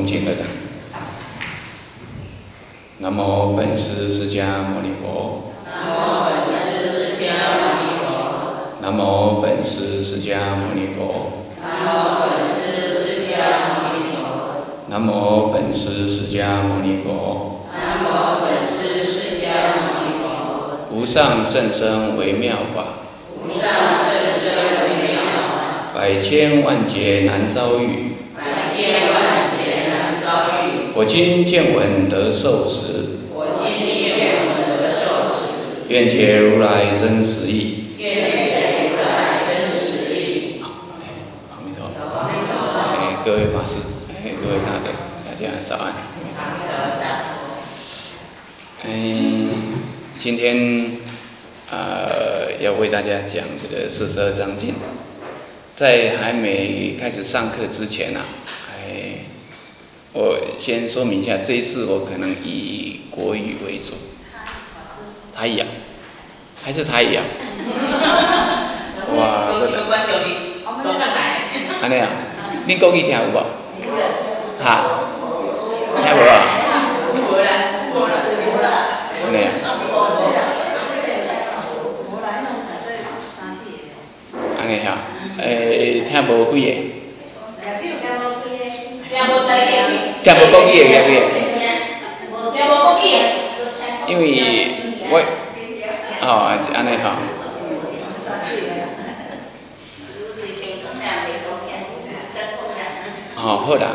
敬合掌。南无本师释迦牟尼佛。南无本师释迦牟尼佛。南无本师释迦牟尼佛。南无本师释迦牟尼佛。无上甚深微妙法。无上甚深微妙法。百千万劫难遭遇。百千万劫难遭遇。我今见闻得受持。我今见闻得受持。愿解如来真实义。愿解如来真实义。好，阿弥陀佛。各位法师。各位大家早安。今天要为大家讲这个42章经。在还没开始上课之前我先说明一下，这一次我可能以国语为主。台语还是台语啊？哇，真的。安尼啊？恁国语听有无？哈？听无啊？安尼啊？安尼哈？听无几个？听无国语的听几个？因为我安尼哈。好啦，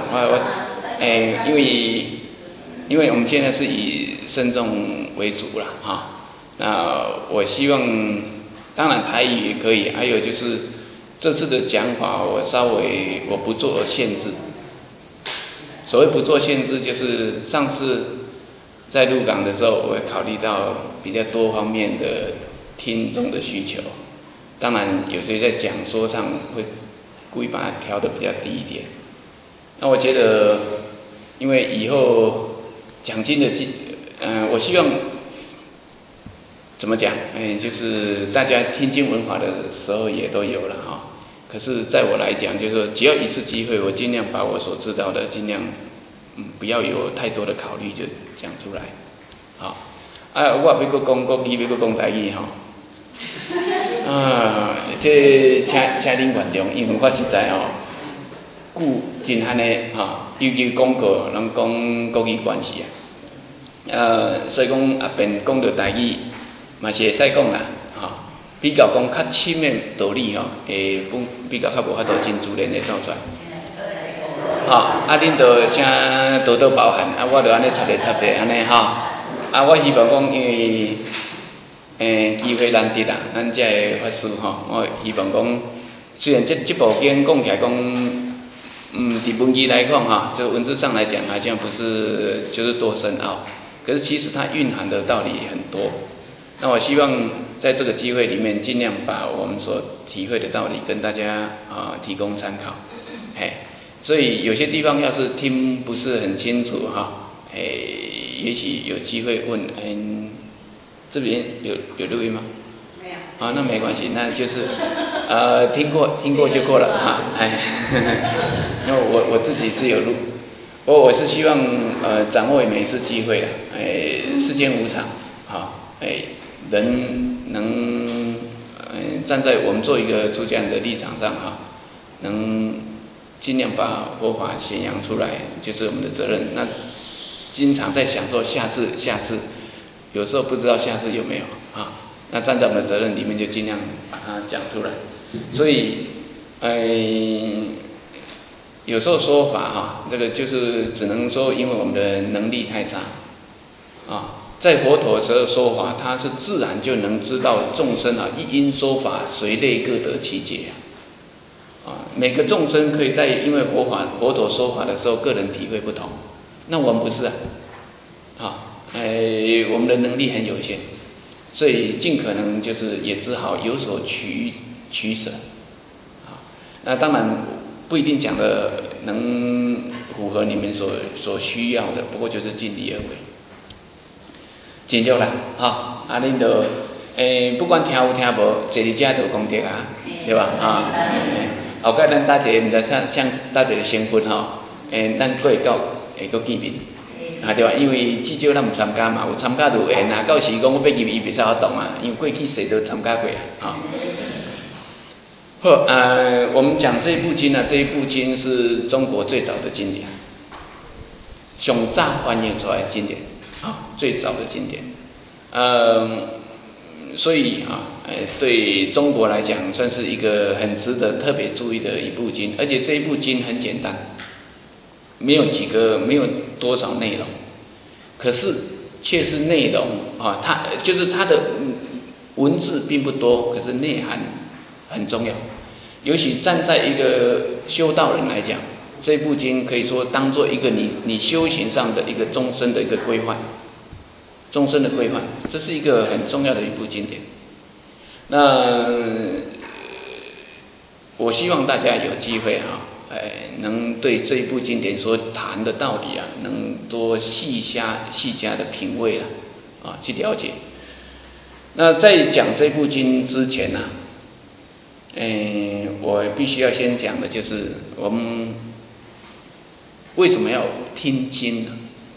因为我们现在是以慎重为主啦，那我希望，当然台语也可以，还有就是这次的讲法，我不做限制。所谓不做限制，就是上次在鹿港的时候，我会考虑到比较多方面的听众的需求，当然有些在讲说上会故意把它调得比较低一点。那我觉得，因为以后讲经的我希望怎么讲？就是大家听经闻法的时候也都有了哈。可是在我来讲，就是说只要一次机会，我尽量把我所知道的尽量不要有太多的考虑就讲出来。好，我要搁讲国语，要搁讲台语哈。这请恁原谅，因为我实在久真安尼尤其广告拢讲国语关系所以讲后边讲到台语嘛是会使讲啦，比较讲较深的道理会比较较无法度真自然的走出来。恁就请多多包涵，我就安尼插题安尼我希望讲因为机会难得啦，咱这个法师我希望讲，虽然这部经讲起来讲伫文字来讲就文字上来讲好像不是就是多深奥，可是其实它蕴含的道理很多。那我希望在这个机会里面，尽量把我们所体会的道理跟大家提供参考。所以有些地方要是听不是很清楚也许有机会问这边有录音吗？没有。那没关系，那就是听过就过了因为我自己是有录，我是希望掌握每次机会世间无常人能站在我们做一个出家人的立场上能尽量把佛法显扬出来，就是我们的责任。那经常在想说下次，有时候不知道下次有没有那站在我们的责任里面就尽量把它讲出来。所以有时候说法这个就是只能说因为我们的能力太差在佛陀的时候说法，他是自然就能知道众生一因说法，随类各得其解每个众生可以在因为佛陀说法的时候，个人体会不同。那我们不是我们的能力很有限，所以尽可能就是也只好有所取舍那当然不一定讲的能符合你们所需要的，不过就是尽力而为。真对啦恁就不管听有听无，坐伫遮就有功德对吧后盖咱搭一个，毋知像搭一个成分咱过会到会搁见面，对吧？因为至少咱唔参加嘛，有参加就会啊。到时讲我要入伊袂使好动啊，因为过去谁都参加过啊。好，我们讲这部经呢，这一部经是中国最早的经典，上早翻译出来的经典啊，最早的经典。所以对中国来讲，算是一个很值得特别注意的一部经，而且这一部经很简单，没有多少内容，可是却是内容它就是它的文字并不多，可是内涵很重要。尤其站在一个修道人来讲，这部经可以说当做一个你修行上的一个终身的一个规范。终身的规范，这是一个很重要的一部经典。那我希望大家有机会能对这一部经典所谈的道理能多细加的品味去了解。那在讲这部经之前我必须要先讲的就是我们为什么要听经呢？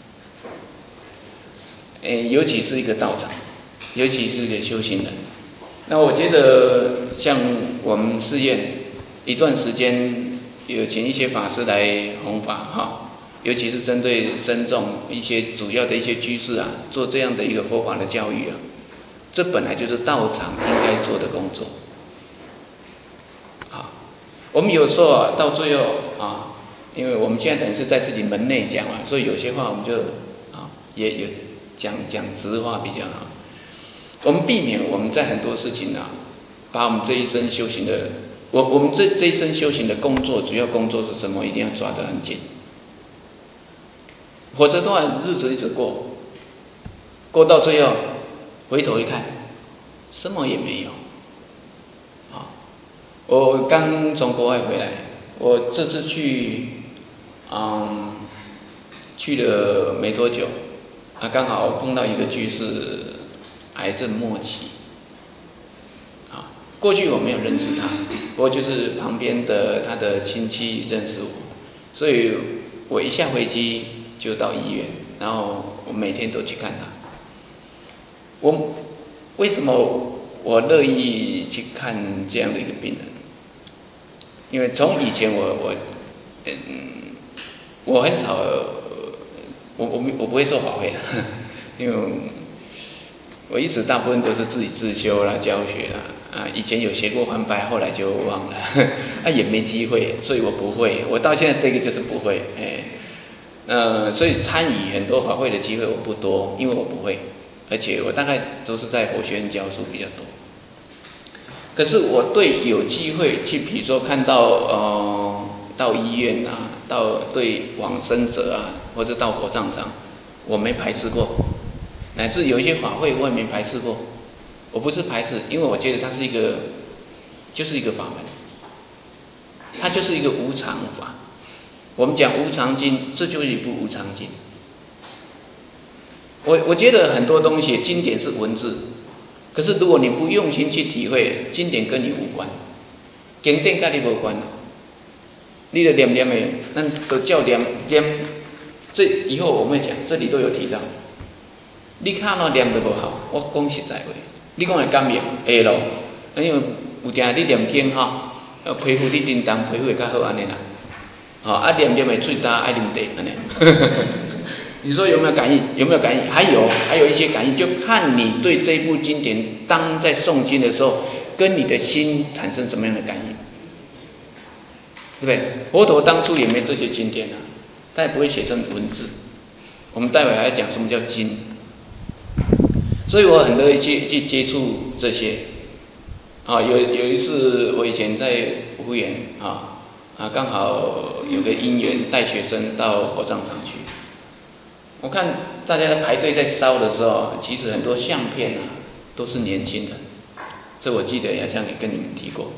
尤其是一个道场，尤其是一个修行人。那我觉得像我们寺院一段时间有请一些法师来弘法尤其是针对僧众一些主要的一些居士做这样的一个佛法的教育这本来就是道场应该做的工作。我们有时候到最后因为我们现在等于是在自己门内讲所以有些话我们就也讲直话比较好。我们避免我们在很多事情把我们这一生修行的，我们这一生修行的工作，主要工作是什么？一定要抓得很紧，否则的话日子一直过到最后回头一看，什么也没有。我刚从国外回来，我这次去了没多久。刚好碰到一个居士癌症末期过去我没有认识他，不过就是旁边的他的亲戚认识我，所以我一下飞机就到医院，然后我每天都去看他。为什么我乐意去看这样的一个病人？因为从以前我很少我不会做法会因为我一直大部分都是自己自修教学以前有学过翻白，后来就忘了也没机会，所以我不会，我到现在这个就是不会所以参与很多法会的机会我不多，因为我不会，而且我大概都是在佛学院教书比较多。可是我对有机会去，比如说看到到医院到对往生者或者到火葬场，我没排斥过，乃至有一些法会我也没排斥过。我不是排斥，因为我觉得它是就是一个法门，它就是一个无常法。我们讲无常经，这就是一部无常经。我觉得很多东西经典是文字，可是如果你不用心去体会，经典跟你无关，经典跟你无关，你就念的，咱都叫念，这以后我们会讲，这里都有提到。你看念得不好，我讲实在话，你讲会甘愿会咯，因为有定你念经皮肤你叮当，皮肤会较好安尼啦，念的嘴渣爱啉茶安尼。你说有没有感应？有没有感应？还有一些感应，就看你对这部经典当在诵经的时候，跟你的心产生什么样的感应，对不对？佛陀当初也没这些经典他也不会写成文字。我们待会还要讲什么叫经，所以我很乐意去接触这些。有一次我以前在福园刚好有个因缘带学生到火葬场去。我看大家排队在烧的时候，其实很多相片都是年轻人，这我记得好像也跟你们提过。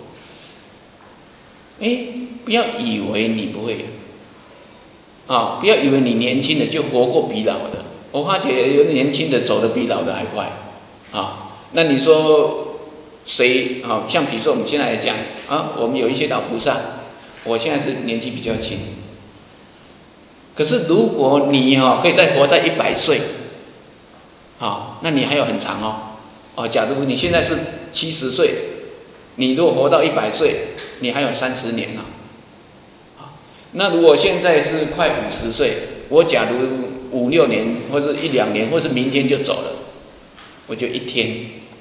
不要以为你不会不要以为你年轻的就活过比老的。我发觉有年轻的走得比老的还快那你说谁像比如说我们现在来讲我们有一些老菩萨，我现在是年纪比较轻。 可是如果你可以再活在100岁，那你还有很长假如你现在是70岁，你如果活到100岁，你还有30年那如果现在是快50岁，我假如5、6年，或是1、2年，或是明天就走了，我就1天。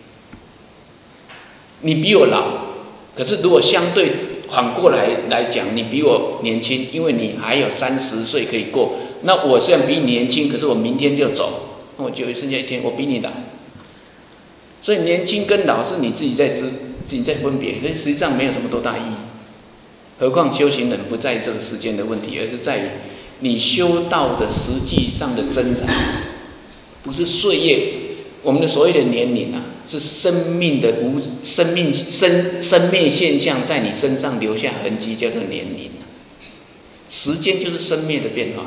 你比我老，可是如果相对反过来讲，你比我年轻，因为你还有30岁可以过。那我虽然比你年轻，可是我明天就走，那我就剩下1天，我比你老。所以年轻跟老是你自己在分别，所以实际上没有什么多大意义。何况修行人不在于这个时间的问题，而是在于你修道的实际上的增长，不是岁月。我们的所谓的年龄是生命的生命现象在你身上留下痕迹，叫做年龄。时间就是生灭的变化。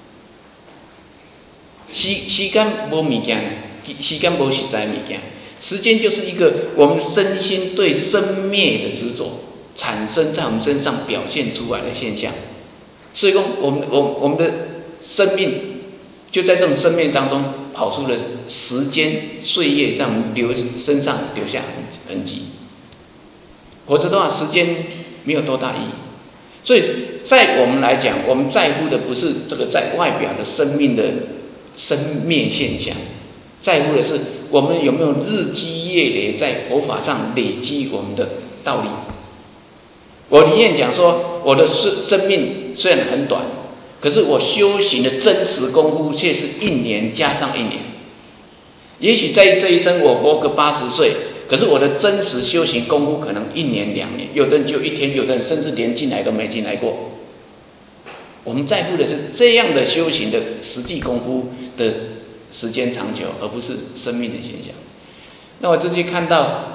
时间没物件，时间没实在物件。时间就是一个我们身心对生灭的执着产生在我们身上表现出来的现象。所以说，我们的生命就在这种生命当中跑出了时间岁月，在我们身上留下痕迹。否则的话，时间没有多大意义。所以在我们来讲，我们在乎的不是这个在外表的生命的生灭现象，在乎的是我们有没有日积月累在佛法上累积我们的道理。我里面讲说，我的生命虽然很短，可是我修行的真实功夫却是1年加上1年。也许在这一生我活个80岁，可是我的真实修行功夫可能1年2年，有的人就1天，有的人甚至连进来都没进来过。我们在乎的是这样的修行的实际功夫的时间长久，而不是生命的现象。那我这次看到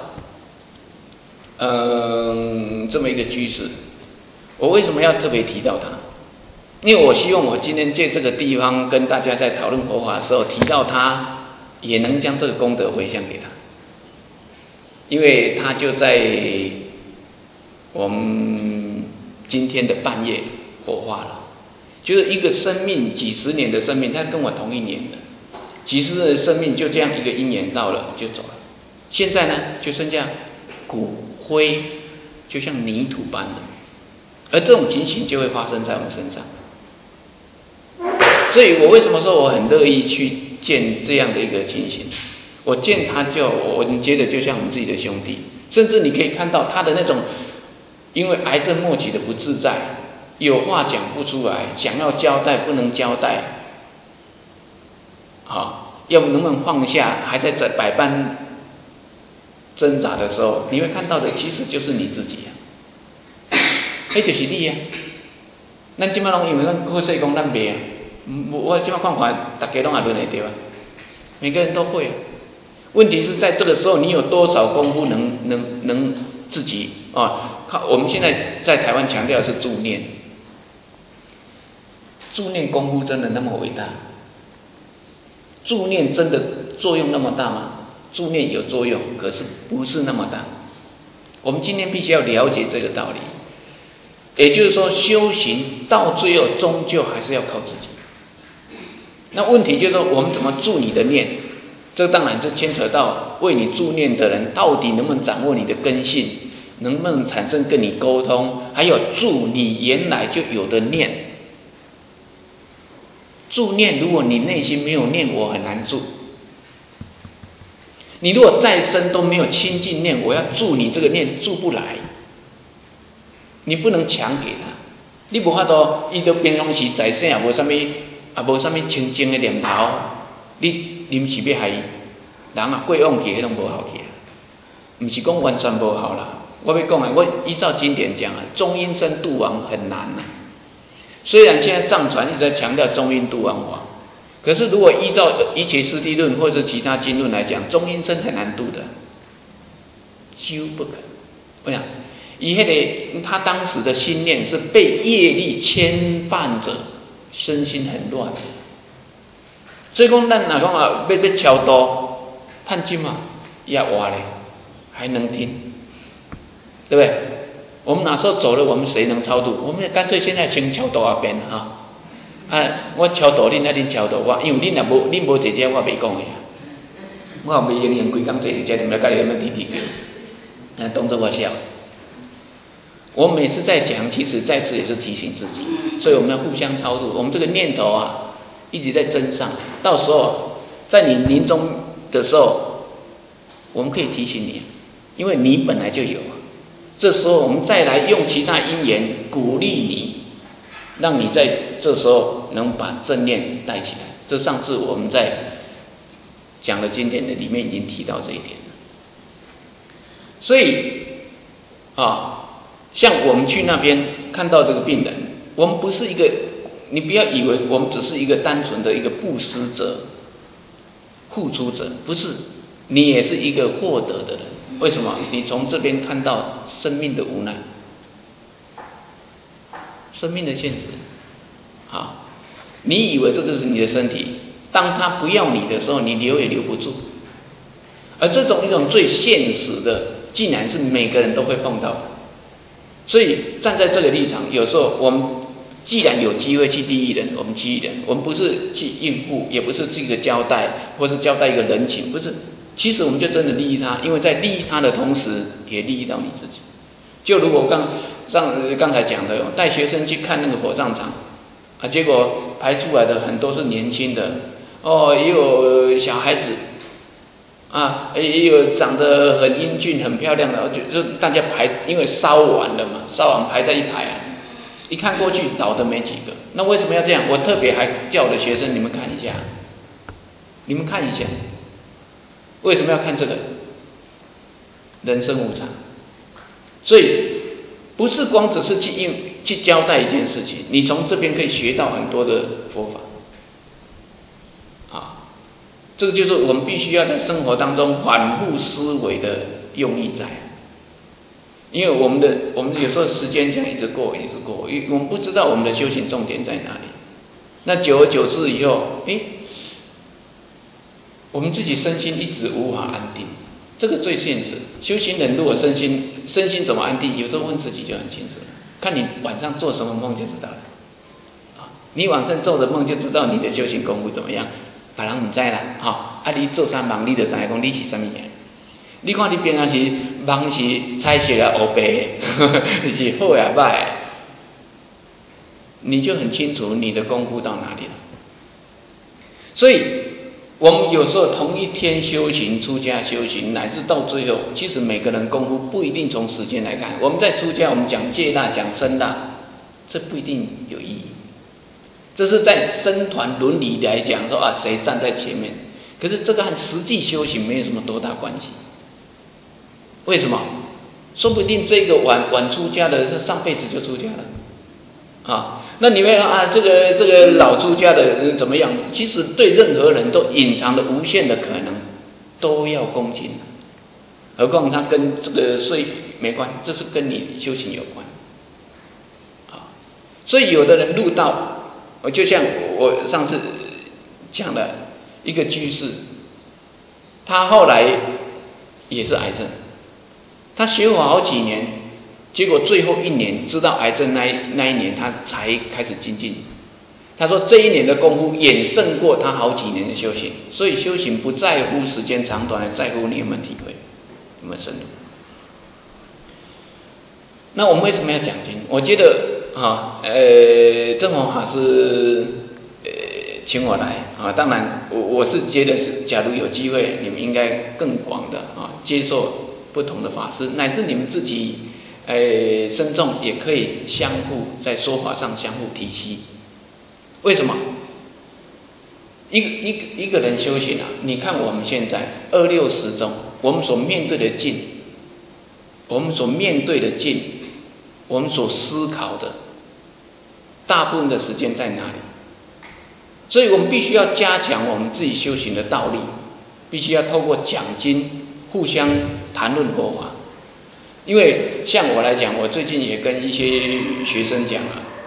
这么一个居士，我为什么要特别提到他？因为我希望我今天借这个地方跟大家在讨论佛法的时候提到他，也能将这个功德回向给他。因为他就在我们今天的半夜火化了，就是一个生命几十年的生命，他跟我同一年的，几十年的生命就这样一个因缘到了就走了。现在呢，就剩下骨灰，就像泥土般的，而这种情形就会发生在我们身上。所以我为什么说我很乐意去见这样的一个情形？我见他我觉得就像我们自己的兄弟，甚至你可以看到他的那种因为癌症末期的不自在，有话讲不出来，想要交代不能交代，要能不能放下，还在百般挣扎的时候，你会看到的其实就是你自己那就是你咱现在都因为咱好势讲咱袂我现在看法大家都还轮会对吧？每个人都会问题是在这个时候，你有多少功夫能自己我们现在在台湾强调的是助念，助念功夫真的那么伟大？助念真的作用那么大吗？助念有作用，可是不是那么大。我们今天必须要了解这个道理，也就是说，修行到最后终究还是要靠自己。那问题就是说，我们怎么助你的念？这当然就牵扯到为你助念的人到底能不能掌握你的根性，能不能产生跟你沟通，还有助你原来就有的念。助念，如果你内心没有念，我很难助。你如果再深都没有亲近念，我要助你这个念助不来。你不能强给他，你无法度，伊都平常时在生也无啥物清净的念头，你临时要害伊，人过往去迄种无效去不是讲完全无效啦。我要讲我依照经典讲中阴身度亡很难虽然现在藏传一直在强调中阴度亡法，可是如果依照一切师地论或者其他经论来讲，中阴身很难度的，几乎不可。我想，他当时的心念是被业力牵绊着，身心很乱。所以讲，咱若讲要超度，趁钱也活咧，还能听，对不对？我们哪时候走了，我们谁能超度？我们干脆现在请超度啊边我超度恁，恁超度我，因为恁无坐遮，我袂讲的。我也袂用规工坐伫遮，你们甲你们弟弟叫，当作我笑。我每次在讲，其实再次也是提醒自己，所以我们要互相超度。我们这个念头啊，一直在增上，到时候在你临终的时候，我们可以提醒你，因为你本来就有。这时候我们再来用其他因缘鼓励你，让你在这时候能把正念带起来。这上次我们在讲的经典的里面已经提到这一点了。所以像我们去那边看到这个病人，我们不是一个，你不要以为我们只是一个单纯的一个布施者、付出者，不是，你也是一个获得的人。为什么？你从这边看到生命的无奈，生命的现实。你以为这个是你的身体，当他不要你的时候，你留也留不住。而这种一种最现实的，竟然是每个人都会碰到的。所以站在这个立场，有时候我们既然有机会去利益人，我们去利益人，我们不是去应付，也不是这个交代，或是交代一个人情，不是。其实我们就真的利益他，因为在利益他的同时，也利益到你自己。就如果刚才讲的，带学生去看那个火葬场结果排出来的很多是年轻的也有小孩子也有长得很英俊、很漂亮的，就大家排，因为烧完了嘛，烧完排在一排一看过去倒的没几个。那为什么要这样？我特别还叫我的学生，你们看一下，为什么要看这个？人生无常，所以不是光只是去交代一件事情，你从这边可以学到很多的佛法这个就是我们必须要在生活当中反复思维的用意在。因为我们有时候时间这样一直过，我们不知道我们的修行重点在哪里。那久而久之以后，我们自己身心一直无法安定，这个最现实。修行人如果身心怎么安定，有时候问自己就很清楚了，看你晚上做什么梦就知道了。你晚上做的梦就知道你的修行功夫怎么样。别人不知啦，你做啥梦，你就知道讲你是什么人。你看你平常时梦是彩色的、黑白的，是好也歹，你就很清楚你的功夫到哪里了。所以，我们有时候同一天修行、出家修行，乃至到最后，其实每个人功夫不一定从时间来看。我们在出家，我们讲戒大、讲身大，这不一定有意义。这是在僧团伦理来讲说谁站在前面，可是这个和实际修行没有什么多大关系。为什么？说不定这个晚出家的是上辈子就出家了那你们这个老出家的人怎么样？其实对任何人都隐藏了无限的可能，都要恭敬。何况他跟这个税没关，这是跟你修行有关所以有的人入道。就像我上次讲的一个居士，他后来也是癌症，他学法好几年，结果最后一年知道癌症那一年，他才开始精进。他说这一年的功夫远胜过他好几年的修行，所以修行不在乎时间长短，在乎你有没有体会，有没有深入。那我们为什么要讲经？我觉得正弘法师请我来当然我是觉得是，假如有机会，你们应该更广的接受不同的法师，乃至你们自己僧众也可以相互在说法上相互提携。为什么？一个人修行你看我们现在26时中，我们所面对的境，我们所思考的，大部分的时间在哪里？所以我们必须要加强我们自己修行的道力，必须要透过讲经，互相谈论佛法。因为像我来讲，我最近也跟一些学生讲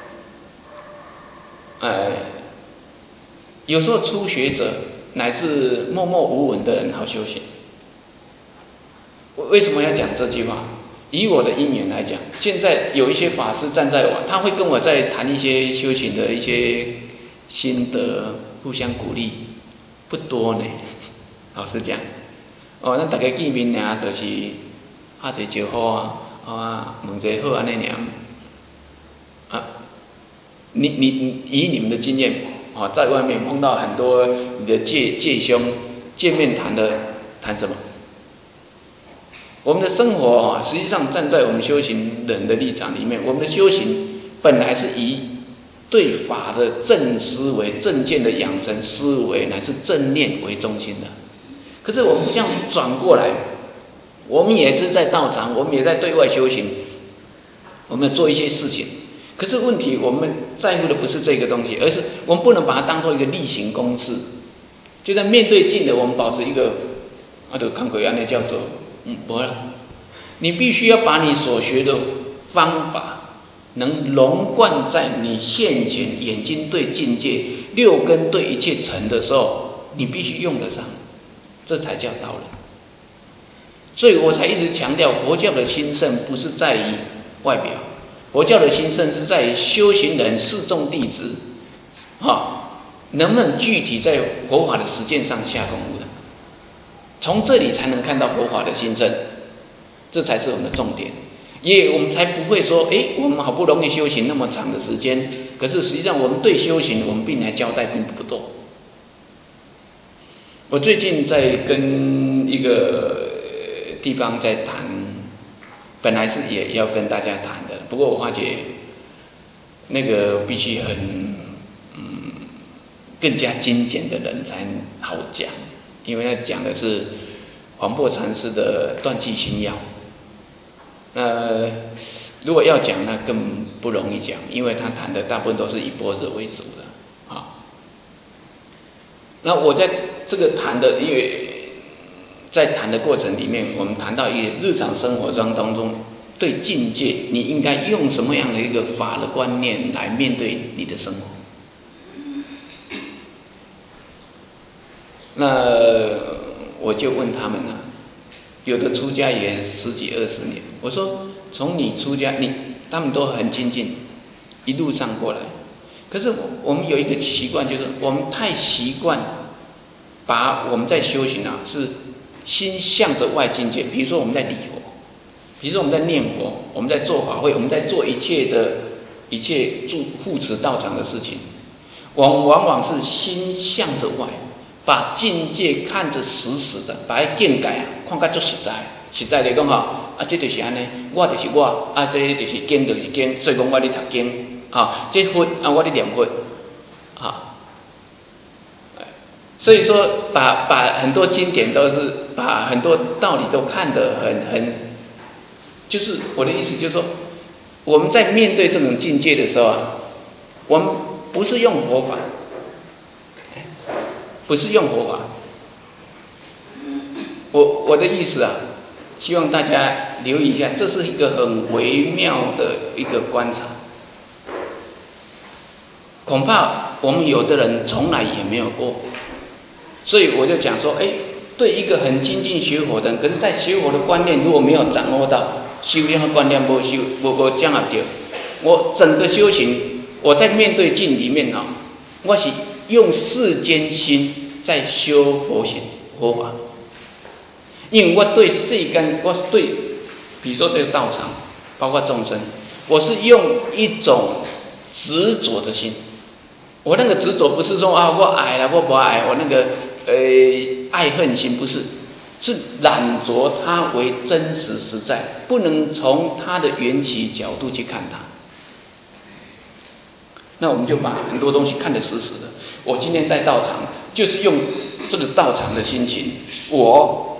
有时候初学者乃至默默无闻的人好修行。我为什么要讲这句话？以我的因缘来讲，现在有一些法师站在他会跟我在谈一些修行的一心得，互相鼓励，不多呢。老实讲，咱大家见面尔，就是拍一招呼问一下好安尼尔。你以你们的经验，在外面碰到很多你的介兄见面谈什么？我们的生活实际上站在我们修行人的立场里面，我们的修行本来是以对法的正思维、正见的养成思维，乃是正念为中心的。可是我们这样转过来，我们也是在道场，我们也在对外修行，我们做一些事情。可是问题，我们在乎的不是这个东西，而是我们不能把它当做一个例行公事。就在面对镜的，我们保持一个就康奎安那叫做不了。你必须要把你所学的方法能融贯在你现前眼睛对境界，六根对一切尘的时候，你必须用得上，这才叫道人。所以我才一直强调，佛教的兴盛不是在于外表，佛教的兴盛是在于修行人、示众弟子，能不能具体在佛法的实践上下功夫的，从这里才能看到佛法的兴盛，这才是我们的重点。我们才不会说，我们好不容易修行那么长的时间，可是实际上我们对修行我们并来交代并不多。我最近在跟一个地方在谈，本来是也要跟大家谈的，不过我发觉那个必须更加精简的人才好讲，因为他讲的是黄檗禅师的断气心要。如果要讲，那更不容易讲，因为他谈的大部分都是以般若为主的那我在这个谈的，因为在谈的过程里面，我们谈到一个日常生活当中对境界，你应该用什么样的一个法的观念来面对你的生活。那我就问他们有的出家也10几20年，我说从你出家，他们都很亲近，一路上过来。可是我们有一个习惯，就是我们太习惯把我们在修行是心向着外境界，比如说我们在礼佛，比如说我们在念佛，我们在做法会，我们在做一切护持道场的事情，往往是心向着外，把境界看着死死的，把它境界看得很实在。实在来讲这就是安尼，我就是我，这就是经就是经，所以讲我咧读经这佛我咧念佛所以说把很多经典都是把很多道理都看得很，就是我的意思就是说，我们在面对这种境界的时候我们不是用佛法，不是用佛法。我的意思希望大家留意一下，这是一个很微妙的一个观察。恐怕我们有的人从来也没有过，所以我就讲说，对一个很精进学佛的人，可是在学佛的观念如果没有掌握到，修炼的观念没掌握到，我整个修行，我在面对境里面我是用世间心在修佛法，因为我对世间，我对比如说这个道场，包括众生，我是用一种执着的心。我那个执着不是说我爱了我不爱，我那个爱恨心不是，是染着它为真实实在，不能从它的缘起角度去看它。那我们就把很多东西看得死死的。我今天在道场，就是用这个道场的心情，我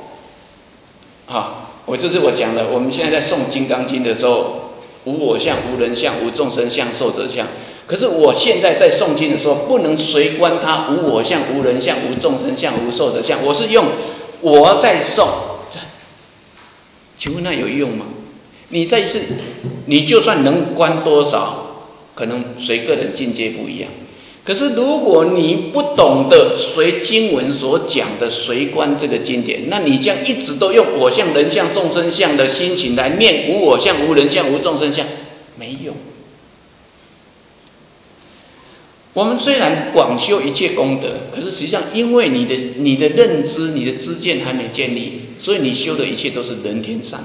就是我讲的，我们现在在诵《金刚经》的时候，无我相、无人相、无众生相、寿者相。可是我现在在诵经的时候，不能随观它无我相、无人相、无众生相、无寿者相，我是用我在诵。请问那有用吗？你就算能观多少，可能随个人境界不一样。可是如果你不懂得随经文所讲的随观这个经典，那你这样一直都用我相、人相、众生相的心情来念无我相、无人相、无众生相，没用。 我们虽然广修一切功德，可是实际上因为你的认知、你的知见还没建立，所以你修的一切都是人天上的。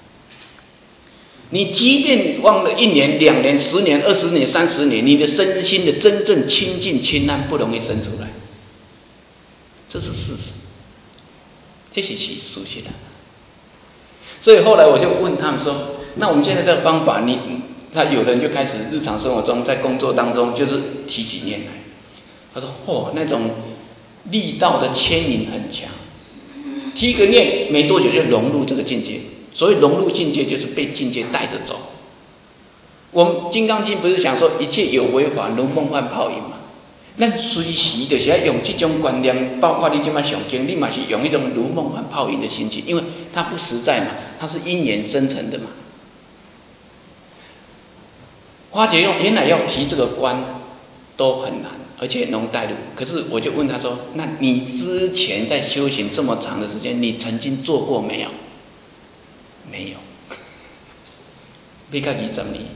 你即便忘了1年、2年、10年、20年、30年，你的身心的真正清净清安不容易生出来，这是事实，这是事实的。所以后来我就问他们说：“那我们现在这个方法，那有人就开始日常生活中，在工作当中就是提起念来。他说：那种力道的牵引很强，提个念没多久就融入这个境界。所谓融入境界，就是被境界带着走。我们《金刚经》不是讲说一切有为法如梦幻泡影嘛？那随时就是要用这种观念，包括你今麦上经，你嘛是用一种如梦幻泡影的心情，因为它不实在嘛，它是因缘生成的嘛。花姐原来要提这个观都很难，而且能带入。可是我就问他说：“那你之前在修行这么长的时间，你曾经做过没有？”没有。你看20年，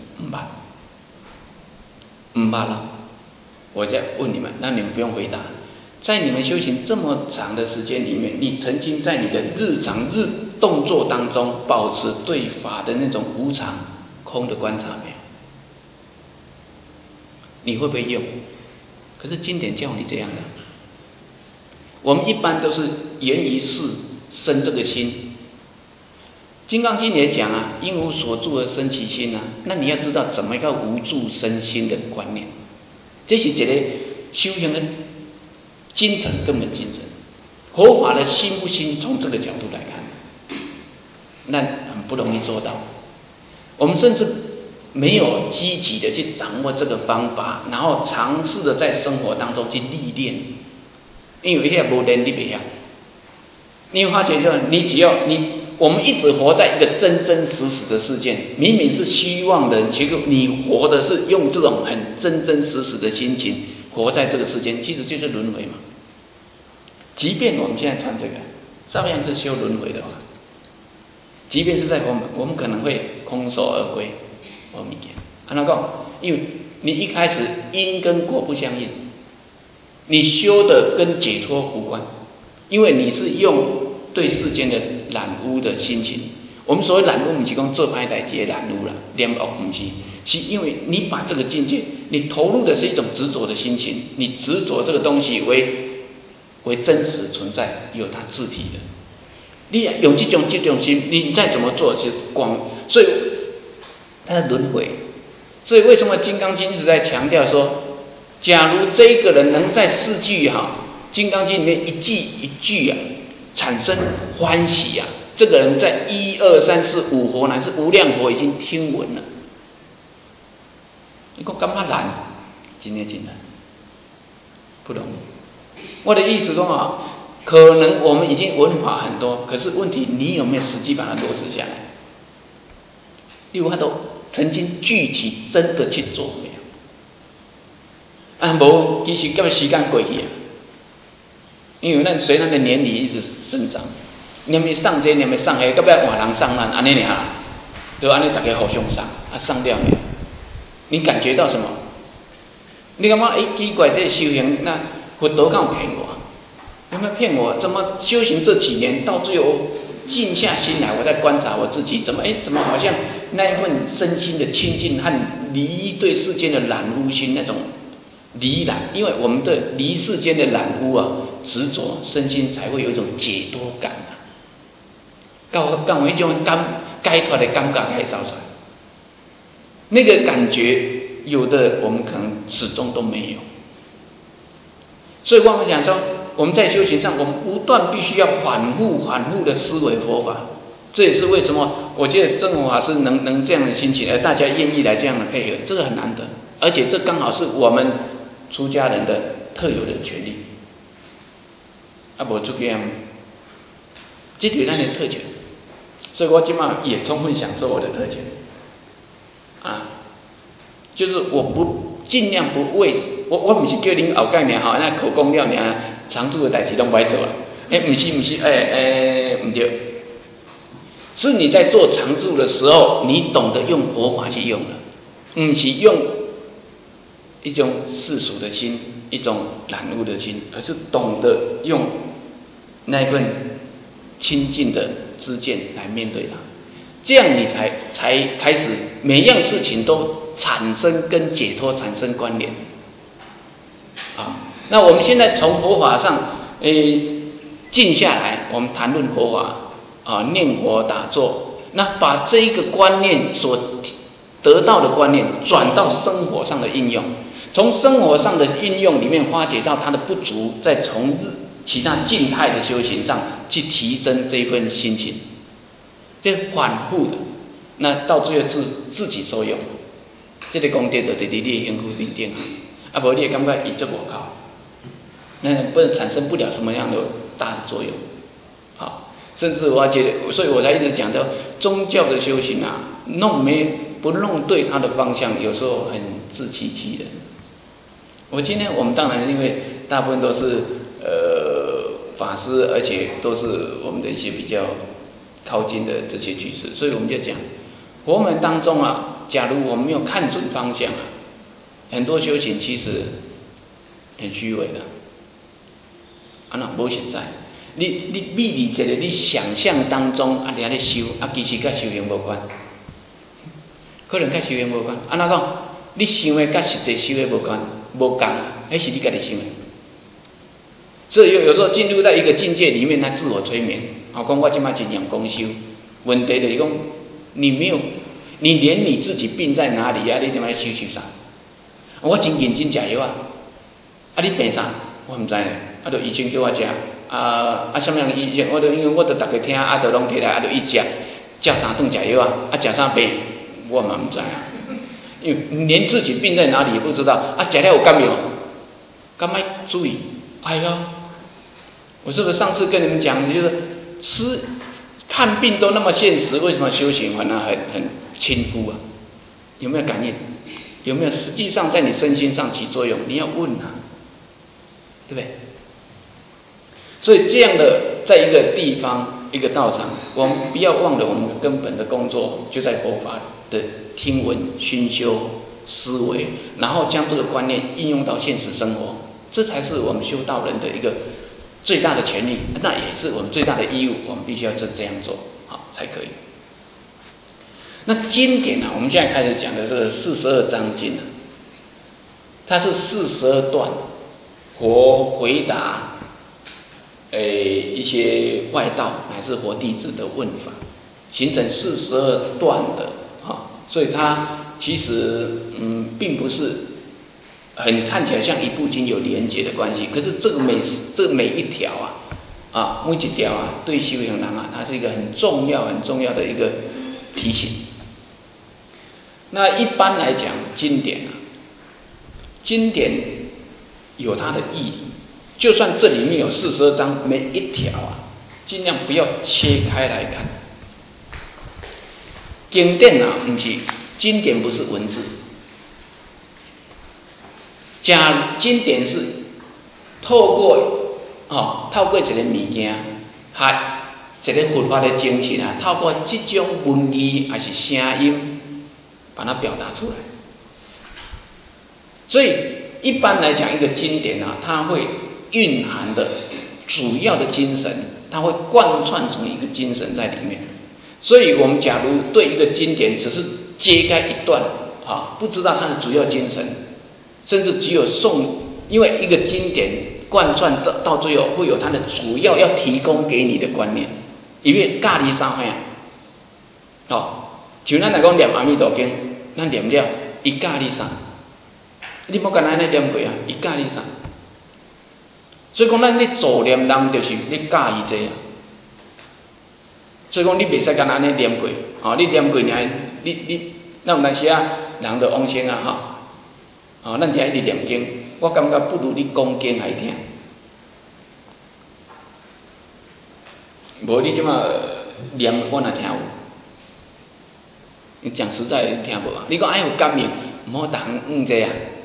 唔捌了。我再问你们，那你们不用回答。在你们修行这么长的时间里面，你曾经在你的日常动作当中，保持对法的那种无常、空的观察没有？你会不会用？可是经典教你这样的。我们一般都是言于事生这个心。金刚经也讲啊，因无所住而生其心啊。那你要知道怎么一个无住生心的观念，这是一个修行的精神，根本精神。佛法的心不心，从这个角度来看，那很不容易做到。我们甚至没有积极的去掌握这个方法，然后尝试的在生活当中去历练，因为现在没练你不要。你会发觉说，我们一直活在一个真真实实的世界，明明是虚妄的，结果你活的是用这种很真真实实的心情活在这个世间，其实就是轮回嘛。即便我们现在穿这个，照样是修轮回的话，即便是在佛门，我们可能会空手而归。阿弥陀佛，安怎讲？因为你一开始因跟果不相应，你修的跟解脱无关，因为你是用对世间的染污的心情。我们所谓染污，不是讲做歹代志的染污啦，染污不是，是因为你把这个境界，你投入的是一种执着的心情，你执着这个东西为真实存在，有它自体的。你有这种心，你再怎么做是光，所以它是轮回。所以为什么《金刚经》一直在强调说，假如这个人能在4句《金刚经》里面一句一句产生欢喜这个人在1、2、3、4、5佛乃至无量佛已经听闻了。你说干嘛难？今天进来不容易。我的意思说可能我们已经闻法很多，可是问题你有没有实际把它落实下来？例如他都曾经具体真的去做没有？没，其实根本时间过去因为随咱的年龄一直生长，念咪上这念咪上下，到尾换人上咱安尼尔，就安尼大家互相上上掉没？你感觉到什么？你感觉奇怪，这修行那佛陀敢有骗我？有没有骗我？怎么修行这几年到最后静下心来，我在观察我自己，怎么好像那一份身心的清净和离对世间的染污心那种离染，因为我们的离世间的染污执着，身心才会有一种解脱感有一种解脱的感觉开始造出来，那个感觉有的我们可能始终都没有，所以我们讲说，我们在修行上，我们不断必须要反复的思维佛法。这也是为什么我觉得正法法师能这样的心情，而大家愿意来这样的配合，这个很难得，而且这刚好是我们出家人的特有的权利。无这样，这是咱的特权，所以我今晚也充分享受我的特权就是我不尽量不为我不是叫恁后盖尔那口讲了尔，常住的代志拢不要做啦。不是，不对，是你在做常住的时候，你懂得用佛法去用了，不是用一种世俗的心，一种染污的心，而是懂得用那份亲近的知见来面对它，这样你才开始每样事情都产生跟解脱产生关联。那我们现在从佛法上，静下来，我们谈论佛法，念佛打坐，那把这一个观念所得到的观念转到生活上的应用，从生活上的应用里面发掘到它的不足，再从其他静态的修行上去提升这份心情，这反复的，那到最后是自己所用。这个功德就在你的幸福面顶啊，无你会感觉伊做无够，那不能产生不了什么样的大的作用。好，甚至我觉得，所以我才一直讲到宗教的修行啊，不弄对它的方向，有时候很自欺欺人。我们当然因为大部分都是法师，而且都是我们的一些比较靠近的这些居士，所以我们就讲佛门当中啊，假如我们没有看准方向啊，很多修行其实很虚伪的，那不实在。你秘密一个你想象当中你在修其实跟修行无关，可能跟修行无关。怎讲？你想的跟实际修的无关，无共，那是你自己想的。所以有时候进入到一个境界里面，他自我催眠，讲我现在尽量功修，问题就是讲你连你自己病在哪里啊？你怎么修啥？我真认真吃药你病啥？我唔知呢，就医生叫我吃什么样的医生？因为我都大家听，就拢摕来，就伊吃3顿吃药吃啥病？我嘛唔知因为连自己病在哪里也不知道吃了有干没有？干嘛注意？哎呀，我是不是上次跟你们讲，就是看病都那么现实，为什么修行反而很轻忽啊？有没有感应？有没有实际上在你身心上起作用？你要问对不对？所以这样的，在一个地方一个道场，我们不要忘了我们根本的工作就在佛法的听闻、熏修、思维，然后将这个观念应用到现实生活，这才是我们修道人的一个最大的权利，那也是我们最大的义务，我们必须要这样做才可以。那经典我们现在开始讲的是42章经它是42段佛回答一些外道乃至佛弟子的问法，形成42段的所以它其实并不是很看起来像一部经有连结的关系，可是这个每一条每一条对修行人它是一个很重要的一个提醒。那一般来讲，经典有它的意义，就算这里面有42章，每一条尽量不要切开来看。经典不是经典，不是文字。经典是透过一个物件，一个佛法的精神透过这种文字还是声音，把它表达出来。所以一般来讲，一个经典它会蕴含的主要的精神，它会贯穿成一个精神在里面。所以我们假如对一个经典只是揭开一段不知道它的主要精神，甚至只有因为一个经典贯穿到最后会有它的主要提供给你的观念，因为教你啥像咱来讲念阿弥陀经，咱念了伊教你啥？你莫干那念过伊教你啥？所以讲咱咧助念人，就是咧教伊这所以讲你袂使干那念过你念过你那有当时人就往生咱只一直念经，我感觉不如你讲经还听。无你即马念我哪听有？你讲实在你听无你讲有感应，唔好人这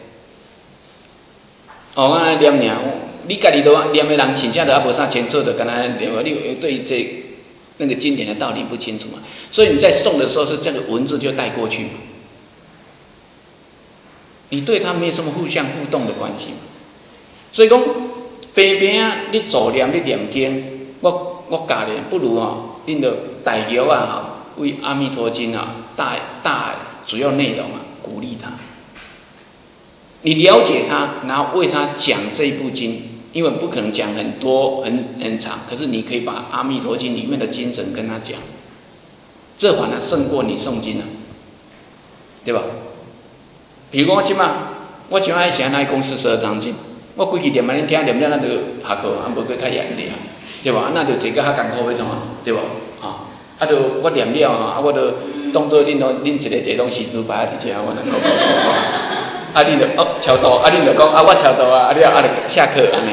我念尔，你家己都念的人，真正都无啥清楚的，干那念，你对这那个经典的道理不清楚嘛？所以你在诵的时候是这个文字就带过去嘛。 你对他没有什么互相互动的关系。所以讲，平平啊，你助念你念经，我教你，不如恁就大桥为阿弥陀经大主要内容鼓励他。你了解他，然后为他讲这一部经，因为不可能讲很多很长，可是你可以把阿弥陀经里面的精神跟他讲，这反而胜过你诵经对吧？比如讲我今爱写那公司12章经，我规矩念恁听念了，咱就下课无过较严厉对吧？那就一个较艰苦要怎对吧？就我念了我就当做恁一个这种习主牌伫遮，我能够。你就超度，你就讲我超度你就下课安尼。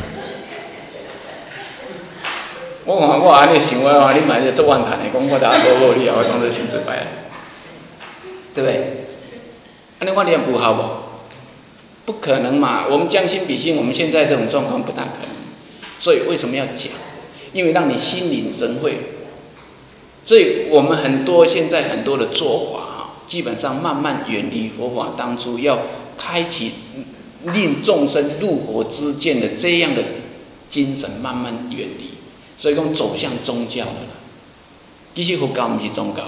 我安尼想你买就做万谈的，讲我就无你我当作行自白，对不对？安尼我念不好不？不可能嘛！我们将心比心，我们现在这种状况不大可能。所以为什么要讲？因为让你心领神会。所以我们现在很多的做法。基本上慢慢远离佛法当初要开启令众生入佛之见的这样的精神，慢慢远离，所以讲走向宗教了。其实佛教不是宗教，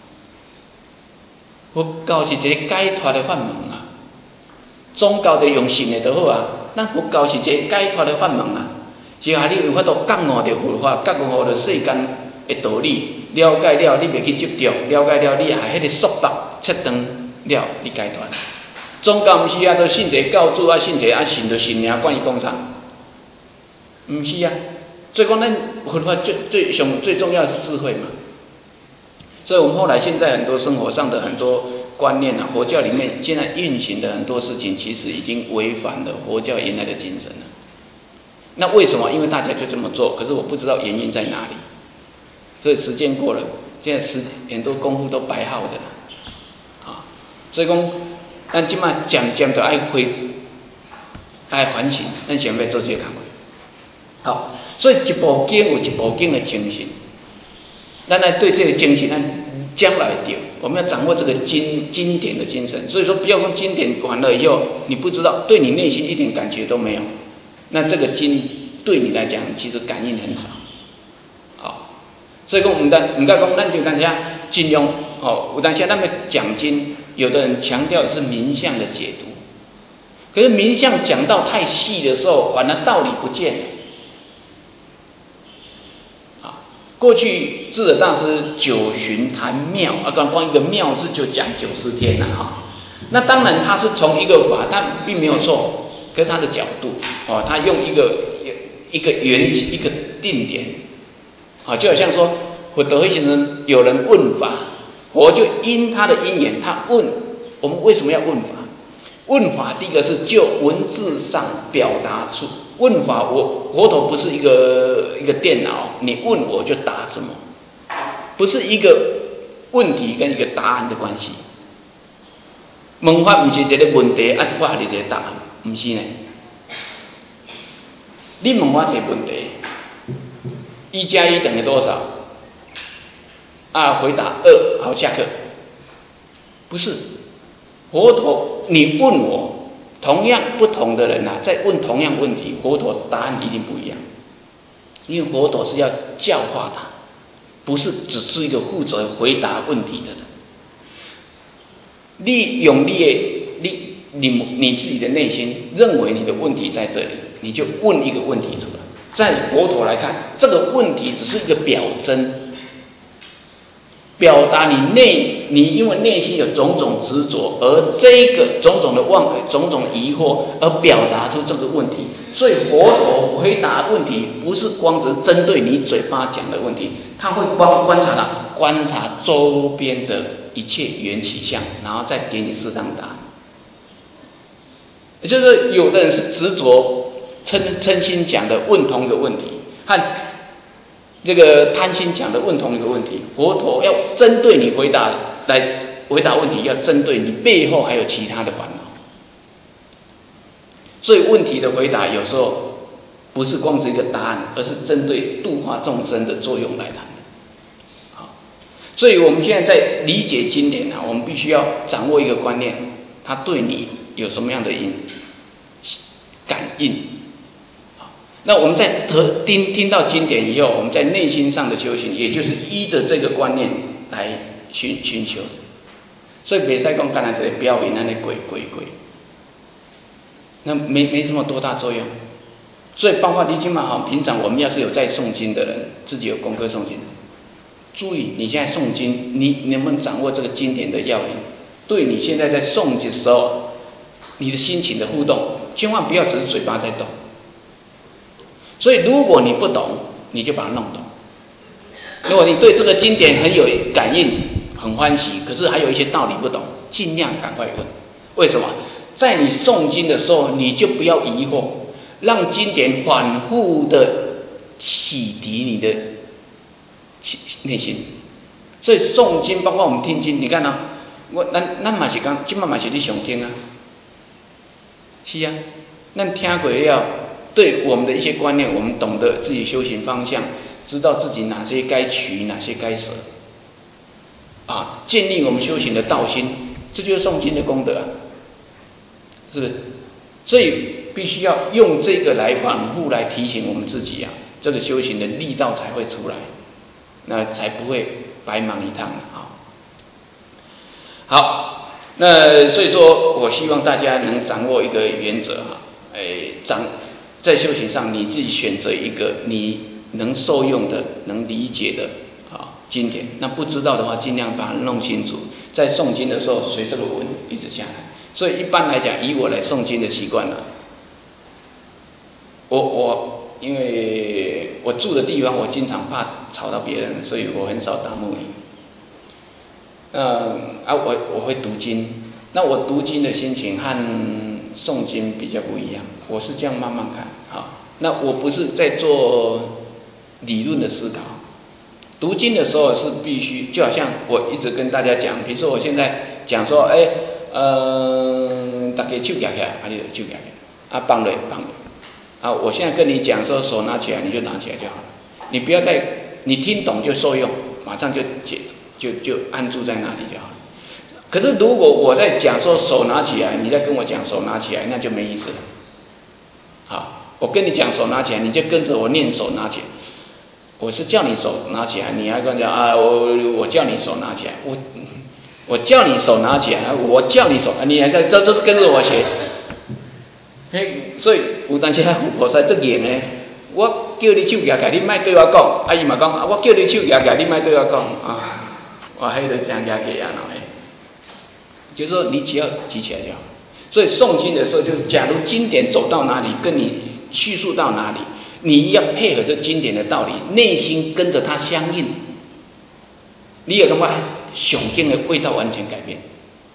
佛教是一个解脱的法门宗教就用信的就好咱佛教是一个解脱的法门是你有法度觉悟着佛法，觉悟着世间的道理，了解了你袂去执着，了解了你也迄个束缚切断了，你解脱。宗教毋是都信一个教主信一个信就信管伊讲啥？毋是所以讲咱佛法最重要的是智慧嘛。所以我们后来现在很多生活上的很多观念佛教里面现在运行的很多事情，其实已经违反了佛教原来的精神了。那为什么？因为大家就这么做，可是我不知道原因在哪里。所以时间过了，现在很多功夫都白耗的了所以讲，咱即摆渐渐就爱反省，咱想要做这个工作。好，所以一部经有一部经的精神，咱来对这个精神，咱将来对，我们要掌握这个经典的精神。所以说，不要用经典完了以后，你不知道，对你内心一点感觉都没有，那这个经对你来讲，其实感应很少。所以讲，唔该讲，咱就大家尽量有当下咱们讲经，有的人强调的是名相的解读，可是名相讲到太细的时候，反而道理不见了。过去智者大师九旬谈妙光一个妙字就讲90天那当然他是从一个法，他并没有错，可是他的角度他用一个一个定点。就好像说，佛陀一行人有人问法，佛就因他的因缘，他问我们为什么要问法？问法第一个是就文字上表达出问法，佛陀不是一个电脑，你问我就答什么，不是一个问题跟一个答案的关系。问法不是一个问题，我给你一个答案，不是呢。你问我一个问题。1+1等于多少？回答2，好，下课。不是，佛陀，你问我，同样不同的人在问同样问题，佛陀答案一定不一样，因为佛陀是要教化他，不是只是一个负责回答问题的人。你用你自己的内心认为你的问题在这里，你就问一个问题出来。在佛陀来看，这个问题只是一个表征，表达你因为内心有种种执着，而这个种种的种种疑惑，而表达出这个问题。所以佛陀回答问题，不是光只针对你嘴巴讲的问题，他会观察周边的一切缘起相，然后再给你适当答案。也就是说，有的人是执着嗔心讲的问同一个问题，和这个贪心讲的问同一个问题，佛陀要针对你回答问题，要针对你背后还有其他的烦恼。所以问题的回答有时候不是光是一个答案，而是针对度化众生的作用来谈的。好，所以我们现在在理解经典我们必须要掌握一个观念，它对你有什么样的感应。那我们在听到经典以后，我们在内心上的修行，也就是依着这个观念来寻求。所以袂使讲干那这个表演，那里鬼，那没什么多大作用。所以包括你今嘛平常我们要是有在诵经的人，自己有功课诵经，注意你现在诵经，你能不能掌握这个经典的要领？对你现在在诵经的时候，你的心情的互动，千万不要只是嘴巴在动。所以如果你不懂，你就把它弄懂。如果你对这个经典很有感应，很欢喜，可是还有一些道理不懂，尽量赶快问。为什么？在你诵经的时候，你就不要疑惑，让经典反复的洗涤你的内心。所以诵经，包括我们听经，你看啊，咱嘛是讲，今嘛嘛是你上听啊，是啊，咱听过了，对我们的一些观念，我们懂得自己修行方向，知道自己哪些该取，哪些该舍，建立我们修行的道心，这就是诵经的功德啊，是不是？所以必须要用这个来反复来提醒我们自己啊，这个修行的力道才会出来，那才不会白忙一趟啊。好，那所以说我希望大家能掌握一个原则啊，在修行上你自己选择一个你能受用的、能理解的经典，那不知道的话，尽量把它弄清楚。在诵经的时候，随这个文一直下来。所以一般来讲，以我来诵经的习惯呢，我因为我住的地方，我经常怕吵到别人，所以我很少打木鱼。我会读经，那我读经的心情和诵经比较不一样，我是这样慢慢看那我不是在做理论的思考。读经的时候是必须，就好像我一直跟大家讲，比如说我现在讲说，大家手举起来，你就手举起来，放落我现在跟你讲说手拿起来，你就拿起来就好了，你不要再你听懂就受用，马上就安住在那里就好了。可是如果我在讲说手拿起来，你再跟我讲手拿起来，那就没意思了。好，我跟你讲手拿起来，你就跟着我念手拿起来。我是叫你手拿起来，你还跟我讲我叫你手拿起来，我叫你手拿起来，我叫你手，你还在这都是跟着我学。所以有当时菩萨这严呢，我叫你手举起来，你莫对我讲，伊嘛讲，我叫你手举起来，你莫对我讲迄个真假给就是说你只要举起来就好。所以诵经的时候，就是假如经典走到哪里，跟你叙述到哪里，你要配合这经典的道理，内心跟着它相应，你有感觉上经的味道完全改变。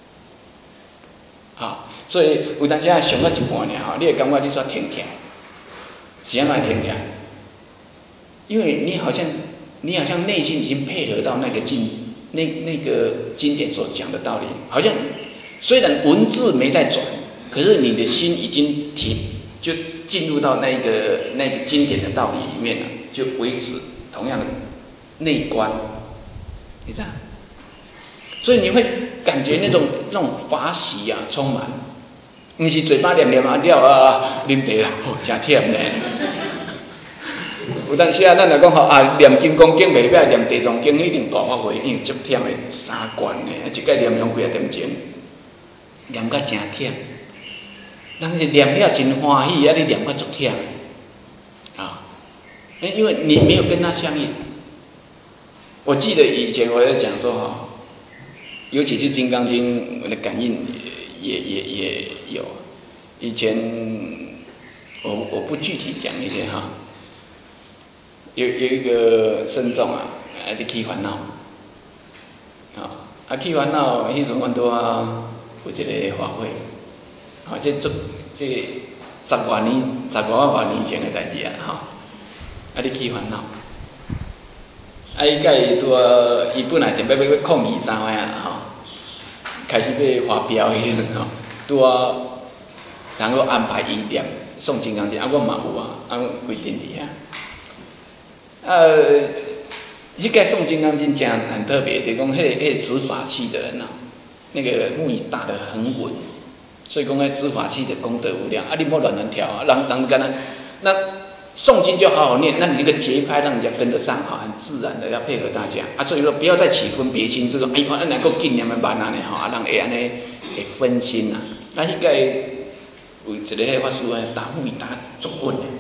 所以有当时上到一半呢，你会感觉你煞停起来，是安怎停起来？因为你好像内心已经配合到那个经典所讲的道理，好像虽然文字没在转，可是你的心已经就进入到那个经典的道理里面了，就维持同样的内观，你知道？所以你会感觉那种法喜充满，不是嘴巴念念了啉茶真忝呢。有当时咱来讲念金刚经袂歹，念地藏经一定大发挥，因为足忝的3卷呢，一概念用几啊点钟，念甲真忝。人是念了真欢喜，你念甲足忝因为你没有跟他相应。我记得以前我在讲说尤其是《金刚经》，我的感应也有。以前我不具体讲一些有一个僧众在起烦恼，起烦恼，迄阵阮拄有一个法会，这10多年前的代志你起烦恼，伊本来准备要抗议啥物开始要发飙迄阵人个安排伊念诵金刚经，我嘛有规定伫迄个诵金刚经很特别，就是讲迄个执法器的人那个木椅打得很稳， 所以讲那知法器的功德无量啊！你莫乱跳啊，人干那诵经就好好念，那你这个节拍让人家跟得上哈，很自然的要配合大家啊。所以说不要再起分别心，这种哎呦，能够尽量的慢安尼哈，让会安尼会分心呐。那应该有一个法师答复答足稳的。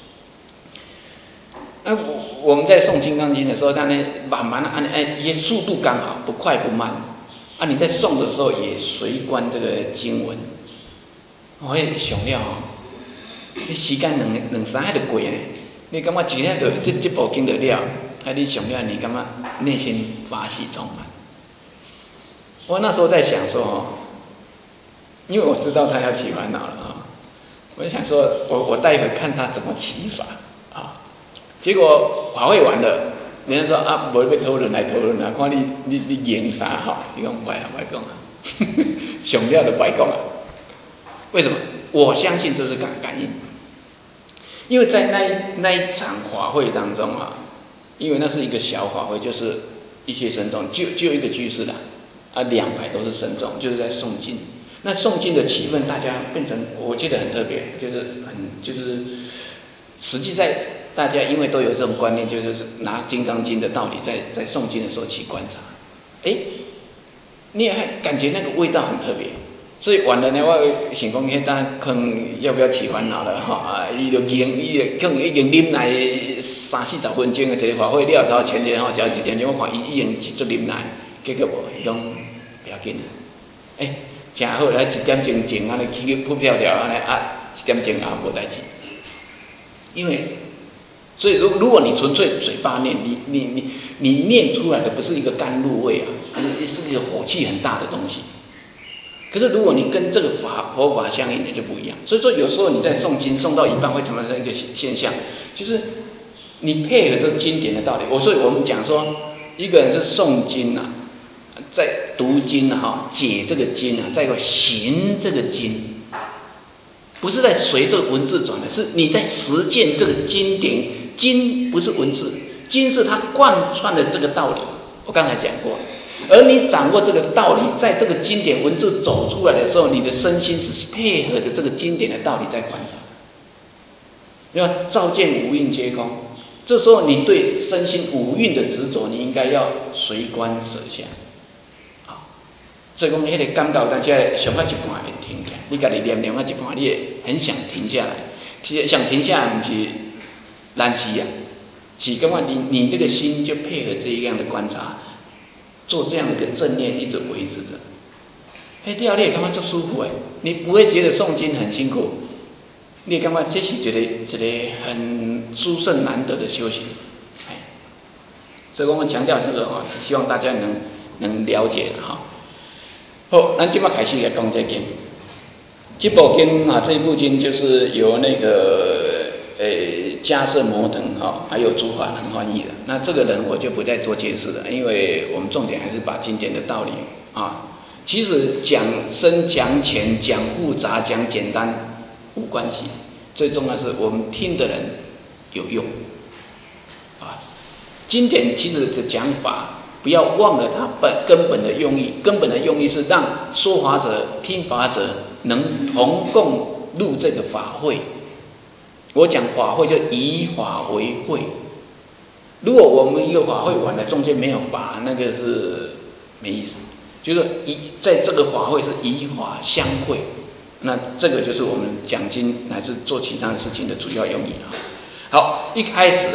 我们在诵《金刚经》的时候，当然慢慢按也速度刚好，不快不慢。啊，你在诵的时候也随观这个经文，我也想了哦，你时间两三下就过呢。你感觉一下就这部经就了，你想了，你感觉内心法喜充满。我那时候在想说哦，因为我知道他要起烦恼了啊，我就想说我待会看他怎么起法啊。结果法会完了，人家说啊，无要讨论来讨论啊，看你赢啥好？你讲白讲啊，上了就白讲啊。为什么？我相信这是感应，因为在那一场法会当中啊，因为那是一个小法会，就是一些僧众，就一个居士啦，啊，200都是僧众，就是在诵经。那诵经的气氛，大家变成我觉得很特别，就是实际在大家因为都有这种观念，就是拿《金刚经》的道理在诵经的时候去观察，你也感觉那个味道很特别。所以完了呢，我想讲，迄单可能要不要起烦恼了哈？伊就可能已经啉来30-40分钟的一个法会了，然后前天只要1点钟，我看伊已经一直啉来，结果无，伊讲不要紧，正好来1点钟前安尼起扑跳跳安尼1点钟也无代志。因为，所以如果你纯粹嘴巴念，你念出来的不是一个甘露味啊，是一个火气很大的东西。可是如果你跟这个佛法相应的就不一样。所以说有时候你在诵经诵到一半会产生一个现象，就是你配合这经典的道理。所以我们讲说，一个人是诵经啊，在读经啊，解这个经啊，再一个行这个经。不是在随着文字转的，是你在实践这个经典。经不是文字，经是它贯穿的这个道理。我刚才讲过，而你掌握这个道理，在这个经典文字走出来的时候，你的身心是配合着这个经典的道理在观察。你看，照见五蕴皆空，这时候你对身心五蕴的执着，你应该要随观舍下。所以讲，迄个感觉，但是上到一半会停下来。你家己念到一半，你也很想停下来。其实想停下来，不是难事啊，是感觉你这个心就配合这样的观察，做这样的一个正念，一直维持着。第二，你也感觉做舒服你不会觉得诵经很辛苦，你也感觉这是一个很殊胜难得的修行。所以我们强调这个希望大家能了解哈。好，咱今麦开始来讲这经。这部经这一部经就是由那个迦摄摩腾还有竺法能翻译的。那这个人我就不再做解释了，因为我们重点还是把经典的道理其实讲深讲浅讲复杂讲简单无关系，最重要是我们听的人有用经典其实的讲法，不要忘了它根本的用意。根本的用意是让说法者、听法者能同共入这个法会。我讲法会就以法为会。如果我们一个法会完了，中间没有法，那个是没意思。就是在这个法会是以法相会，那这个就是我们讲经乃至做其他事情的主要用意好，一开始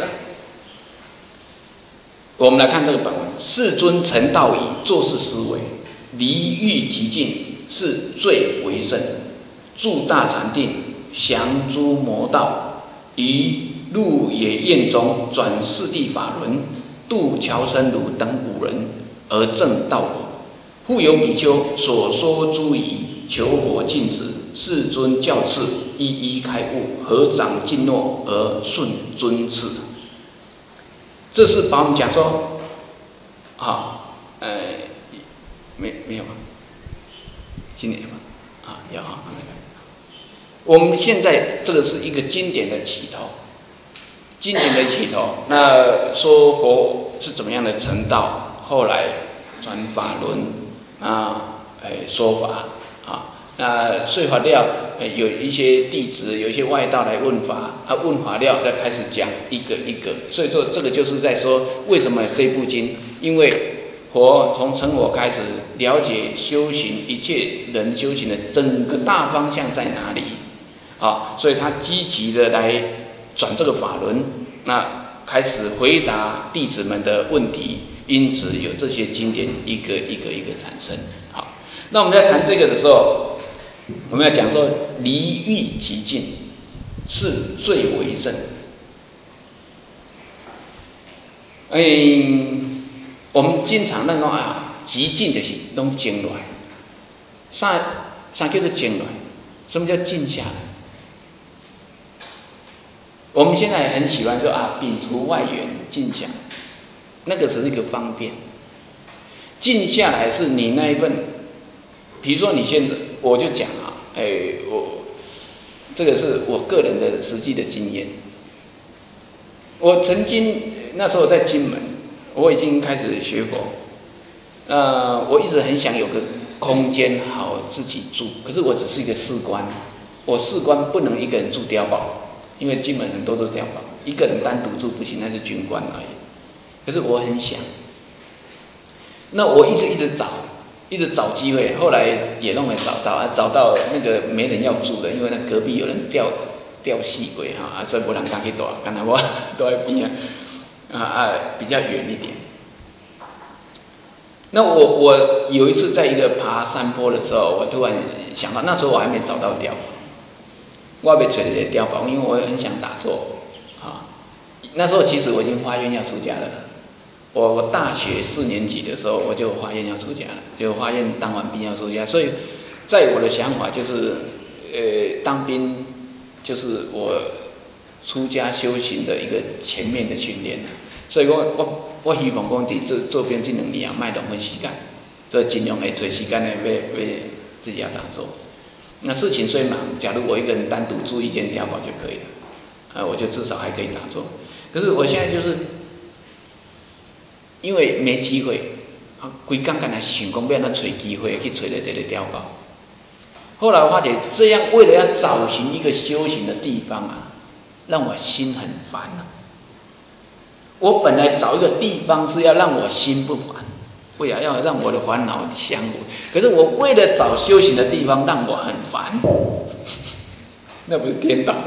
我们来看这个本文：世尊成道已，作是思维，离欲极尽，是最为胜。住大禅定，降诸魔道，于鹿野苑中转四谛法轮，度乔僧孺等5人，而证道果。复有比丘所说诸疑，求佛禁止，世尊教敕，一一开悟，合掌敬诺，而顺尊敕。这是把我们讲说，没有吗？今年吗？有我们现在这个是一个经典的起头，经典的起头。那说佛是怎么样的成道，后来转法轮说法说法料有一些弟子，有一些外道来问法，问法料再开始讲一个一个。所以说这个就是在说为什么这部经，因为佛从成我开始了解修行，一切人修行的整个大方向在哪里所以他积极的来转这个法轮，那开始回答弟子们的问题，因此有这些经典一个一个产生。好，那我们在谈这个的时候，我们要讲说离欲极尽是最为胜。我们经常那种极尽就是拢静落来，啥叫做静落来？什么叫静下来？我们现在很喜欢说摒除外缘，静下来，那个只是一个方便。静下来是你那一份，比如说你现在，我就讲我这个是我个人的实际的经验。我曾经那时候在金门，我已经开始学佛，我一直很想有个空间好自己住，可是我只是一个士官，我士官不能一个人住碉堡，因为金门很多都是碉堡，一个人单独住不行，那是军官而已。可是我很想，那我一直找机会，后来也弄来找到那个没人要住的，因为那隔壁有人吊死鬼所以没人敢去住，刚才我都在边比较远一点。那我有一次在一个爬山坡的时候，我突然想到，那时候我还没找到碉堡，我还没找到碉堡，因为我很想打坐那时候其实我已经发愿要出家了。我大学4年级的时候，我就发愿要出家了，就发愿当完兵要出家。所以在我的想法就是，当兵就是我出家修行的一个前面的训练。所以我希望讲伫做兵这2年莫浪费时间，所以尽量会找时间来自己要打坐。那事情虽忙，假如我一个人单独住一间碉堡就可以了，我就至少还可以打坐。可是我现在就是因为没机会，规工干来想讲要哪找机会去找到这个碉堡。后来我发觉这样为了要找寻一个修行的地方让我心很烦我本来找一个地方是要让我心不烦，为了要让我的烦恼降伏，可是我为了找修行的地方让我很烦，那不是颠倒？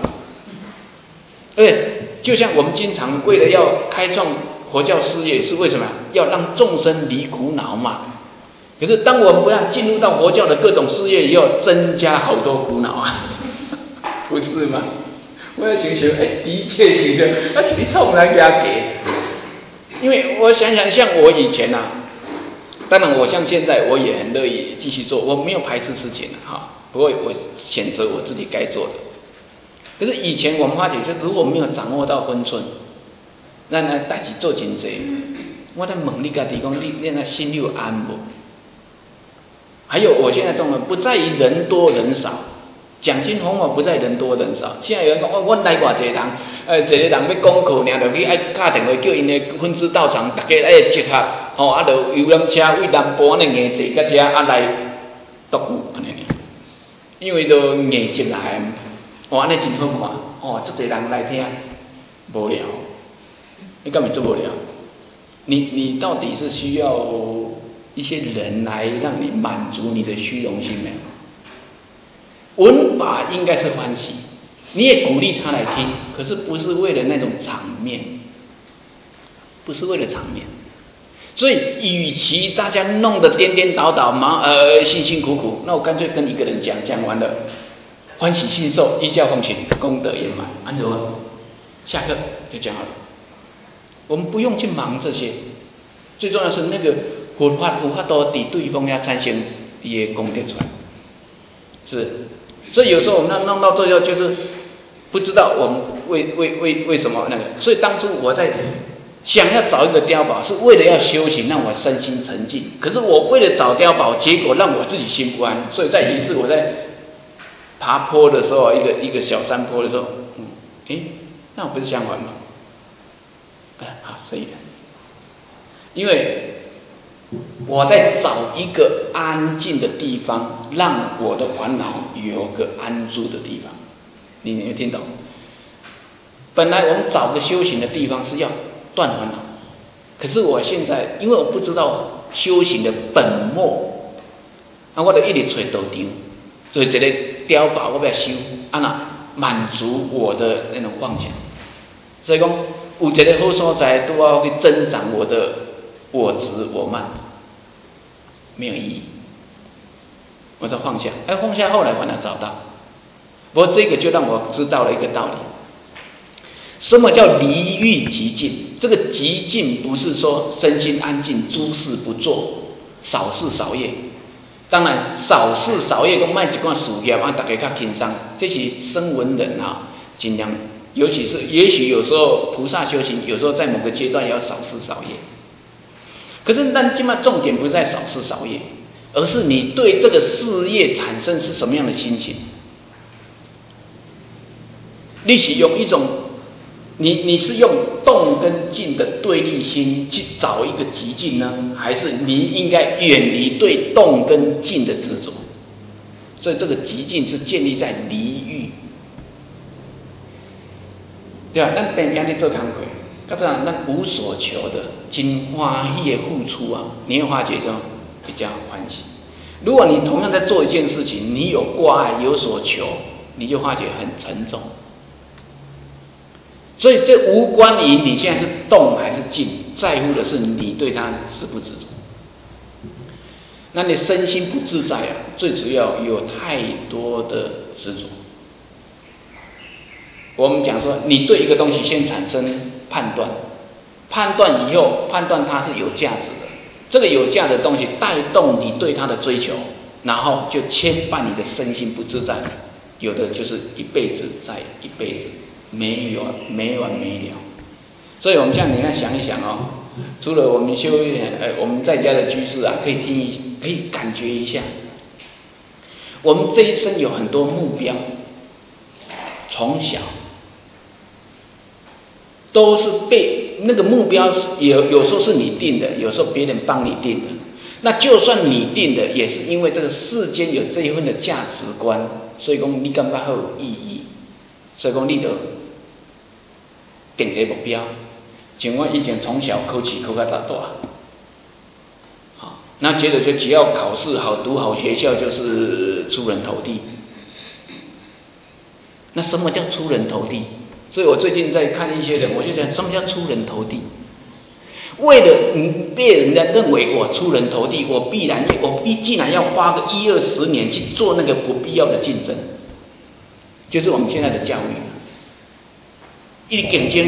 就像我们经常为了要开创佛教事业，是为什么？要让众生离苦恼嘛。可是当我们不要进入到佛教的各种事业以后，增加好多苦恼不是吗？我要觉得，的确是的，你冲来压给。因为我想想，像我以前当然我像现在我也很乐意继续做，我没有排斥事情不过我选择我自己该做的。可是以前我们发觉，就如果没有掌握到分寸，那代志做真多。我在问你家己讲，你那心里有安无？还有，我现在懂了，不在于人多人少。讲经方法不在人多人少。现在有人讲，我来偌济人，一个人要讲课，就去打电话叫因的分支道场，大家集合，就游览车为南部安尼硬坐到遮，来独久安尼。因为都硬进来，安尼真好看，这侪人来听，无聊。你根本做不了。你到底是需要一些人来让你满足你的虚荣心没有？闻法应该是欢喜，你也鼓励他来听，可是不是为了那种场面，不是为了场面。所以，与其大家弄得颠颠倒倒、辛辛苦苦，那我干脆跟一个人讲完了，欢喜信受，依教奉行，功德圆满，安怎么？下课就讲好了。我们不用去忙这些，最重要的是那个佛法都抵对方要产生的功德出来，是不是？所以有时候我们弄到最后就是不知道我们为什么那个。所以当初我在想要找一个碉堡，是为了要修行，让我身心沉静。可是我为了找碉堡，结果让我自己心不安。所以在一次我在爬坡的时候，一个小山坡的时候，那不是相反吗？好，所以因为我在找一个安静的地方，让我的烦恼有个安住的地方。你有没有听懂？本来我们找个修行的地方是要断烦恼，可是我现在因为我不知道修行的本末，那我就一直找道场，所以一个碉堡我要修，满足我的那种妄想。所以讲有一个好所在，都要去增长我的我执我慢，没有意义。我再放下，放下后来反而找到。不过这个就让我知道了一个道理。什么叫离欲极静？这个极静不是说身心安静，诸事不做，少事少业。当然，少事少业跟卖一寡事业大家较轻松，这是声闻人尽量，尤其是也许有时候菩萨修行，有时候在某个阶段要少事少业。可是但今嘛重点不是在少事少业，而是你对这个事业产生是什么样的心情？你是用一种你是用动跟静的对立心去找一个极静呢，还是你应该远离对动跟静的执着？所以这个极静是建立在离欲，对吧？咱平常在做工课，到这样咱无所求的，真欢喜的付出你会发觉就比较欢喜。如果你同样在做一件事情，你有挂碍有所求，你就发觉很沉重。所以这无关于你现在是动还是静，在乎的是你对它执不执着。那你身心不自在最主要有太多的执着。我们讲说，你对一个东西先产生判断，判断以后判断它是有价值的，这个有价值的东西带动你对它的追求，然后就牵绊你的身心不自在，有的就是一辈子再一辈子。没完没了，所以我们像你看想一想除了我们我们在家的居士可以感觉一下，我们这一生有很多目标，从小都是被那个目标有时候是你定的，有时候别人帮你定的。那就算你定的，也是因为这个世间有这一份的价值观，所以讲你感觉很有意义，所以讲你就定一个目标，像我以前从小考试考到大，那觉得就只要考试好，读好学校就是出人头地。那什么叫出人头地？所以我最近在看一些人，我就想什么叫出人头地？为了被人家认为我出人头地，我既然要花个10-20年去做那个不必要的竞争，就是我们现在的教育。一竞争，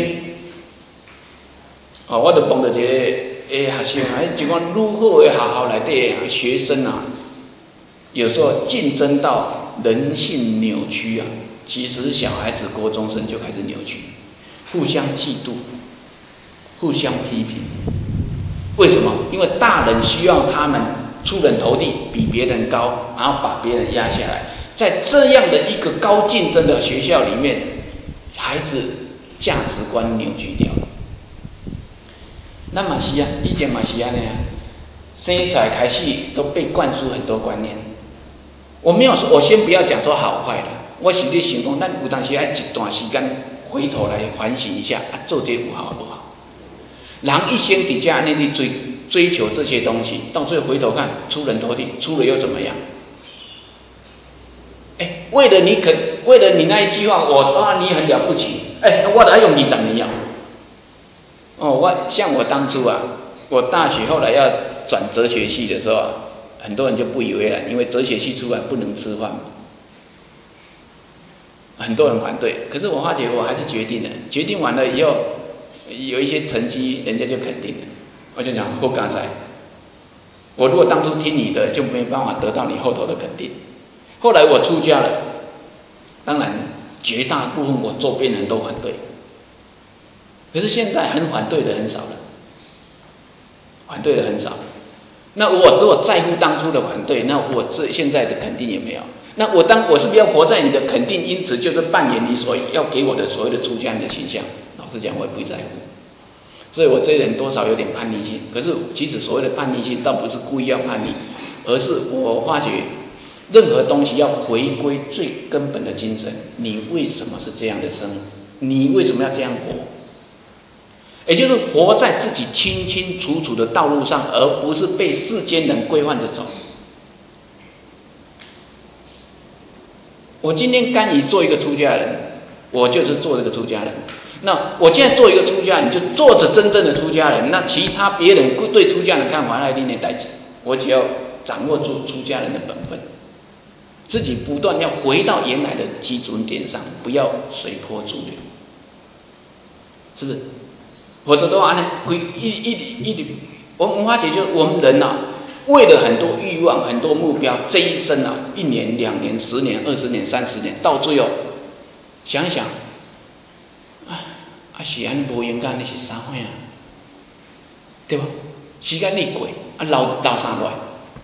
我就碰到一个学生就讲如何的学校内底学生有时候竞争到人性扭曲其实小孩子国中生就开始扭曲，互相嫉妒，互相批评。为什么？因为大人希望他们出人头地，比别人高，然后把别人压下来。在这样的一个高竞争的学校里面，孩子价值观扭曲掉。那嘛是以前嘛是这样生出来开始都被灌输很多观念。我先不要讲说好坏了，我是在想讲，咱有当时要一段时间回头来反省一下，做这有好不好？人一生底下那里追求这些东西，到最后回头看出人头地，出了又怎么样？为了你那一句话，你很了不起，我还用20年像我当初我大学后来要转哲学系的时候很多人就不以为然，因为哲学系出来不能吃饭，很多人反对。可是我发觉我还是决定了，决定完了以后，有一些成绩人家就肯定了，我就讲不刚才，我如果当初听你的，就没办法得到你后头的肯定。后来我出家了，当然绝大部分我周边人都反对，可是现在反对的很少了，反对的很少。那我如果在乎当初的反对，那我现在的肯定也没有。那我是不是要活在你的肯定？因此就是扮演你要给我的所谓的出家人的形象。老实讲，我也不在乎。 所以我这人多少有点叛逆性。可是其实所谓的叛逆性，倒不是故意要叛逆，而是我发觉任何东西要回归最根本的精神。你为什么是这样的生？你为什么要这样活？也就是活在自己清清楚楚的道路上，而不是被世间人规范着走。我今天甘于做一个出家人，我就是做这个出家人。那我现在做一个出家人，就做着真正的出家人。那其他别人对出家人看法，那一定得代志。我只要掌握住出家人的本分，自己不断要回到原来的基准点上，不要随波逐流，是不是？否则的话呢，我们发觉就我们人啊，为了很多欲望、很多目标，这一生啊，1年、2年、10年、20年、30年，到最后想想，是安无用干，你是啥货啊？对吧？时间一过，老啥来？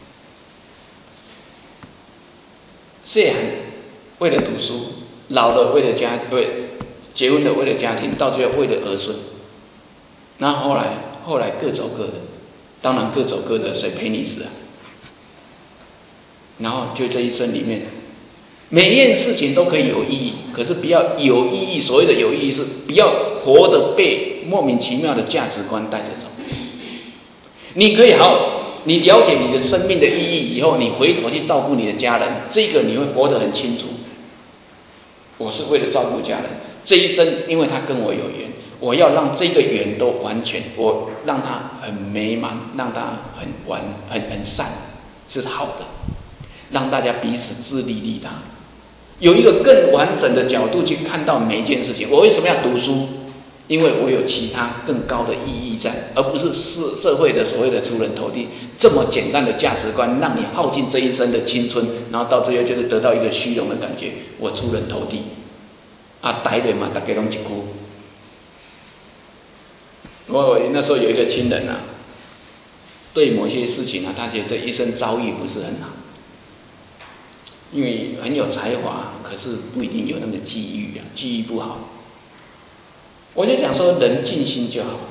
细汉为了读书，老了为了结婚了为了家庭，到最后为了儿孙。那后来各走各的，当然各走各的，谁陪你死啊？然后就这一生里面，每一件事情都可以有意义，可是不要有意义。所谓的有意义是不要活得被莫名其妙的价值观带着走。你可以你了解你的生命的意义以后，你回头去照顾你的家人，这个你会活得很清楚。我是为了照顾家人，这一生因为他跟我有缘，我要让这个缘都完全，我让他很美满，让他很善，是好的，让大家彼此自利利他，有一个更完整的角度去看到每一件事情。我为什么要读书？因为我有其他更高的意义在，而不是社会的所谓的出人头地这么简单的价值观，让你耗尽这一生的青春，然后到最后就是得到一个虚荣的感觉，我出人头地啊，歹的嘛，大家拢一句。我那时候有一个亲人啊，对某些事情啊，他觉得一生遭遇不是很好，因为很有才华，可是不一定有那个机遇啊，机遇不好。我就讲说，人尽心就好，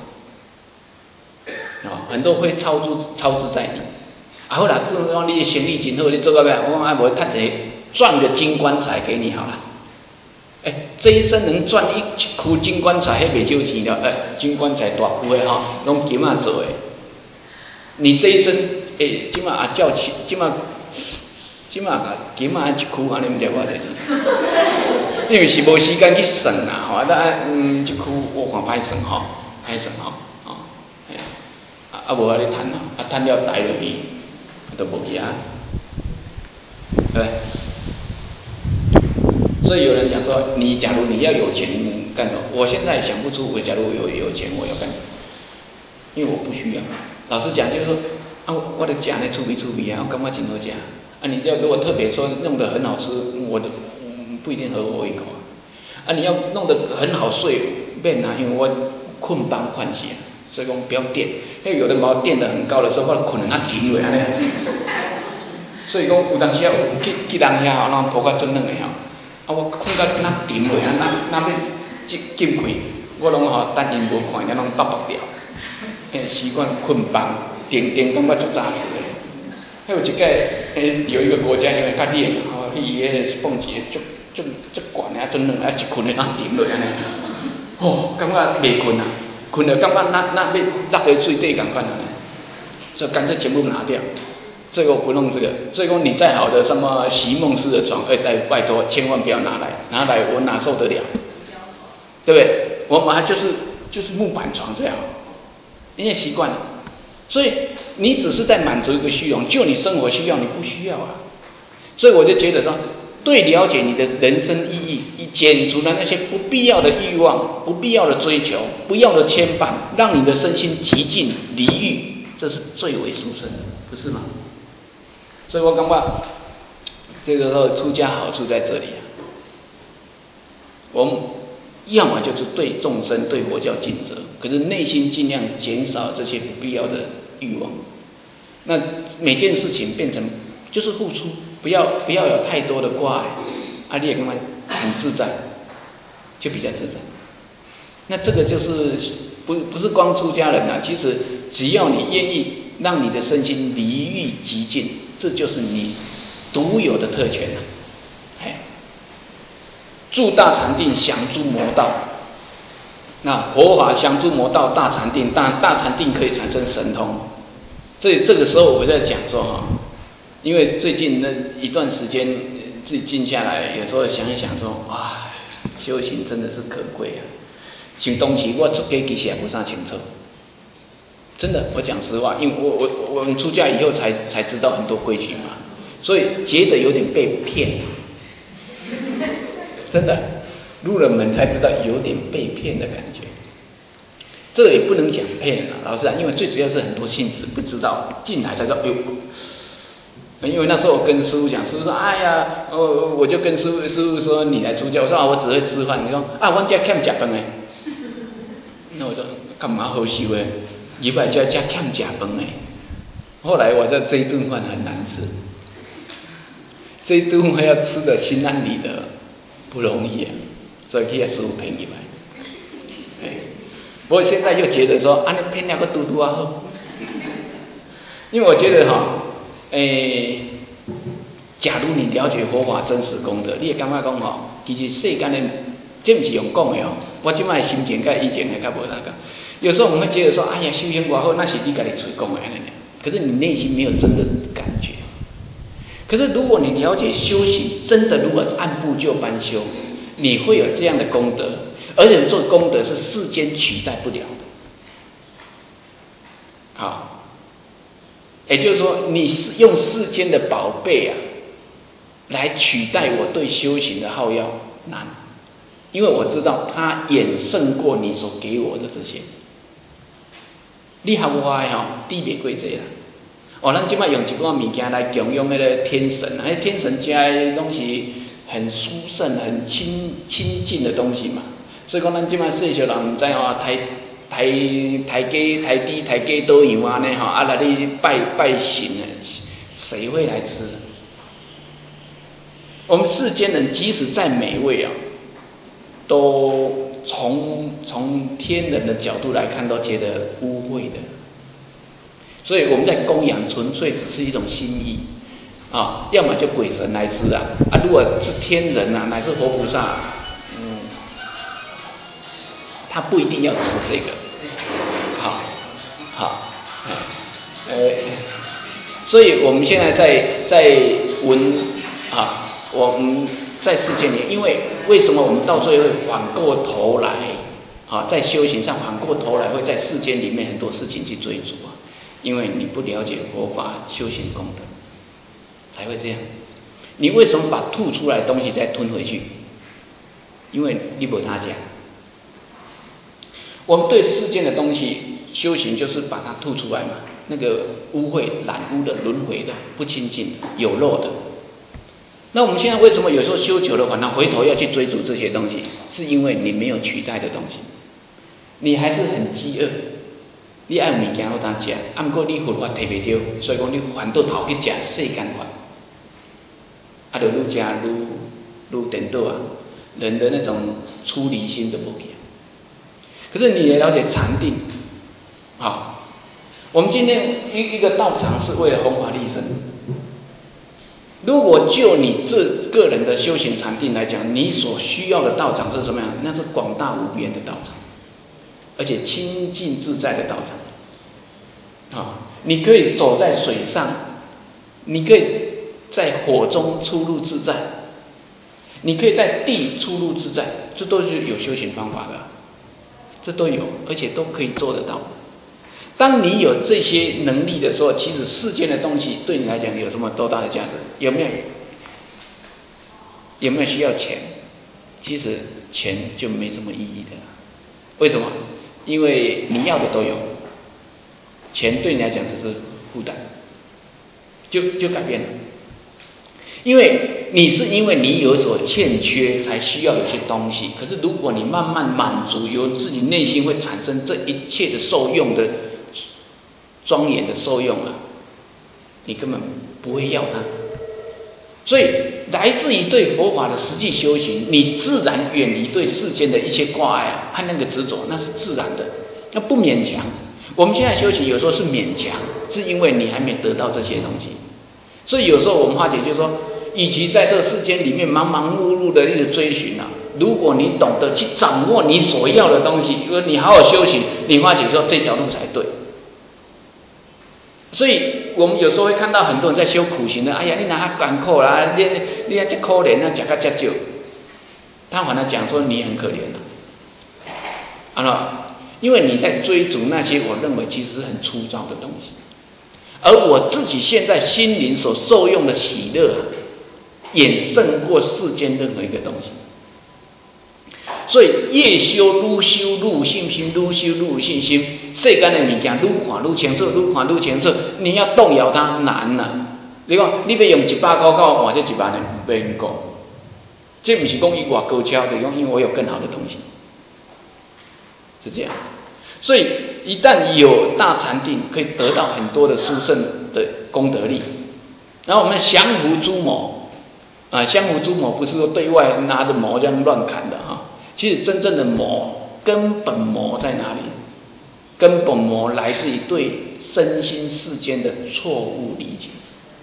很多会超支在你。好啦，不能说你的生意真好，你做到咩？我讲无赚个金棺材给你好了。这一生能赚一窟金棺材，还袂少钱了。金棺材大窟的哈，拢金仔做的。你这一生，今嘛啊叫起，今嘛金仔一窟，安尼唔知偌济钱。因为是无时间去算啦，吼，这窟我看歹算吼，无啊咧趁咯，趁了带落去，都无去啊，对。所以有人讲说，假如你要有钱干什么？我现在想不出，我假如有钱我要干什么？因为我不需要。老实讲，就是说我的食呢，趣味啊，我感觉真好食。你只要给我特别说弄得很好吃，我不一定合我胃口啊。你要弄得很好睡，免啊，因为我困帮款起，所以讲不要垫。因为有人把我垫得很高的时候，我困得那停落安尼。所以讲有当时啊，去人遐吼，然后抱甲准软的吼。我困到那停落，那要进开，我拢等因无看，拢拔掉。习惯困帮，电感觉就扎实的。还有一个有一个国家因为较热嘛，伊个蹦极足悬啊，准软啊，一困就停落安尼。感觉袂困啊，困了感觉那要落在水底共款啊，所以干脆全部拿掉。所以我不弄这个，所以说你再好的什么席梦思的床，拜托千万不要拿来我哪受得了，对不对？我马上就是木板床这样，因为习惯了，所以你只是在满足一个虚荣，就你生活需要，你不需要啊。所以我就觉得说，对了解你的人生意义，减除了那些不必要的欲望、不必要的追求、不要的牵绊，让你的身心极尽离欲，这是最为殊胜的，不是吗？所以我感觉这个时候出家好处在这里啊，我们要么就是对众生、对佛教尽责，可是内心尽量减少这些不必要的欲望。那每件事情变成就是付出，不要有太多的挂碍，你也感觉很自在，就比较自在。那这个就是不是光出家人啊，其实只要你愿意让你的身心离欲极尽，这就是你独有的特权啊。住大禅定，降诸魔道。那佛法降诸魔道，大禅定，大禅定可以产生神通。这个时候我在讲说哈，因为最近那一段时间自己静下来，有时候想一想说，啊，修行真的是可贵啊。像东西我出家其实也不啥清楚，真的，我讲实话，因为我们出家以后才知道很多规矩嘛，所以觉得有点被骗，真的，入了门才知道有点被骗的感觉。这个也不能讲骗啊，老师啊，因为最主要是很多信子不知道，进来才知道，因为那时候我跟师父讲，师父说，哎呀，我就跟师父说，你来出家，我说啊，我只会吃饭，你说啊，我家欠吃饭诶，那我说干嘛好修诶？以外家欠吃饭诶。后来我这一顿饭很难吃，这一顿饭要吃得心安理得不容易啊，所以去师父骗入来。不过现在又觉得说，啊，你骗2个嘟嘟啊好，因为我觉得哈，假如你了解佛法真实功德，你会感觉讲吼，其实世间的这不是用讲的哦，我即摆心情跟以前还较无那个。有时候我们会觉得说，哎呀，修行多好，那是你家己嘴讲的，可是你内心没有真的感觉。可是如果你了解修行，真的如果按部就班修，你会有这样的功德，而且这功德是世间取代不了的。好，也就是说，你用世间的宝贝啊，来取代我对修行的好要难，因为我知道它远胜过你所给我的这些。你和我的吼，比袂过这啦。咱即摆用一寡物件来供养那个天神，天神家的东西很殊胜、很亲近的东西嘛。所以讲，咱即摆世俗人唔知吼，抬价倒样啊呢吼，啊来你拜神呢，谁会来吃？我们世间人即使再美味啊，都从天人的角度来看，都觉得污秽的。所以我们在供养，纯粹只是一种心意啊，要么就鬼神来吃啊，如果是天人啊，乃至活菩萨，他不一定要吃这个。好，所以我们现在在闻啊，我们在世界里，因为什么我们到最后会反过头来啊，在修行上反过头来会在世间里面很多事情去追逐啊，因为你不了解佛法修行功德，才会这样。你为什么把吐出来的东西再吞回去？因为你没他讲。我们对世间的东西修行，就是把它吐出来嘛，那个污秽、染污的、轮回的、不清净的、有漏的。那我们现在为什么有时候修久了，反而回头要去追逐这些东西？是因为你没有取代的东西，你还是很饥饿。你爱物件好当吃，不过你佛法摕袂到，所以讲你反倒头去吃世间法，就愈吃愈颠倒啊，人的那种出离心就不起。可是你也了解禅定，好，我们今天一个道场是为了弘法利生。如果就你个人的修行禅定来讲，你所需要的道场是什么样？那是广大无边的道场，而且清净自在的道场。你可以走在水上，你可以在火中出入自在，你可以在地出入自在，这都是有修行方法的，这都有，而且都可以做得到。当你有这些能力的时候，其实世间的东西对你来讲有什么多大的价值？有没有需要钱？其实钱就没什么意义的。为什么？因为你要的都有，钱对你来讲只是负担，就改变了。因为你有所欠缺，才需要有些东西。可是如果你慢慢满足，由自己内心会产生这一切的受用的庄严的受用啊，你根本不会要它。所以来自于对佛法的实际修行，你自然远离对世间的一些挂碍和那个执着，那是自然的。 那不勉强。我们现在修行有时候是勉强，是因为你还没得到这些东西。所以有时候我们化解就是说，与其在这个世间里面忙忙碌碌的一直追寻啊，如果你懂得去掌握你所要的东西，如果你好好修行，你化解说这条路才对。所以我们有时候会看到很多人在修苦行的，哎呀，你哪还艰苦啦，你这可怜啊，吃个这少，他反而讲说你很可怜啊，因为你在追逐那些我认为其实是很粗糙的东西，而我自己现在心灵所受用的喜乐，远胜过世间任何一个东西。所以越修愈修愈有信心，愈修愈有信心。世间的物件愈看愈清楚，愈看愈清楚。你要动摇它难啊！你讲你要用100块换这1万的，不免讲。这不是讲伊外高超，就是讲因为我有更好的东西，是这样。所以一旦有大禅定，可以得到很多的殊胜的功德力。然后我们降伏诸魔啊，降伏诸魔不是说对外拿着矛这样乱砍的哈。其实真正的魔，根本魔在哪里？根本魔来自于对身心世间的错误理解。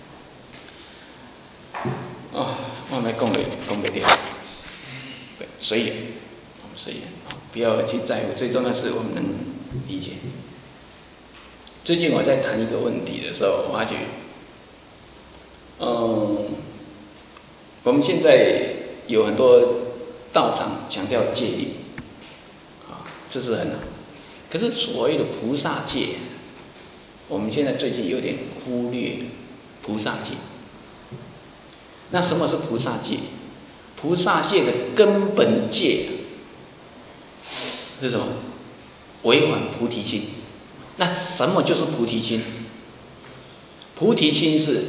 我们讲不掉，随缘，随缘，不要去在乎。最重要的是我们能理解。最近我在谈一个问题的时候，我发觉，我们现在有很多道场强调戒律，这是很好。可是所谓的菩萨戒，我们现在最近有点忽略菩萨戒。那什么是菩萨戒？菩萨戒的根本戒是什么？违反菩提心。那什么就是菩提心？菩提心是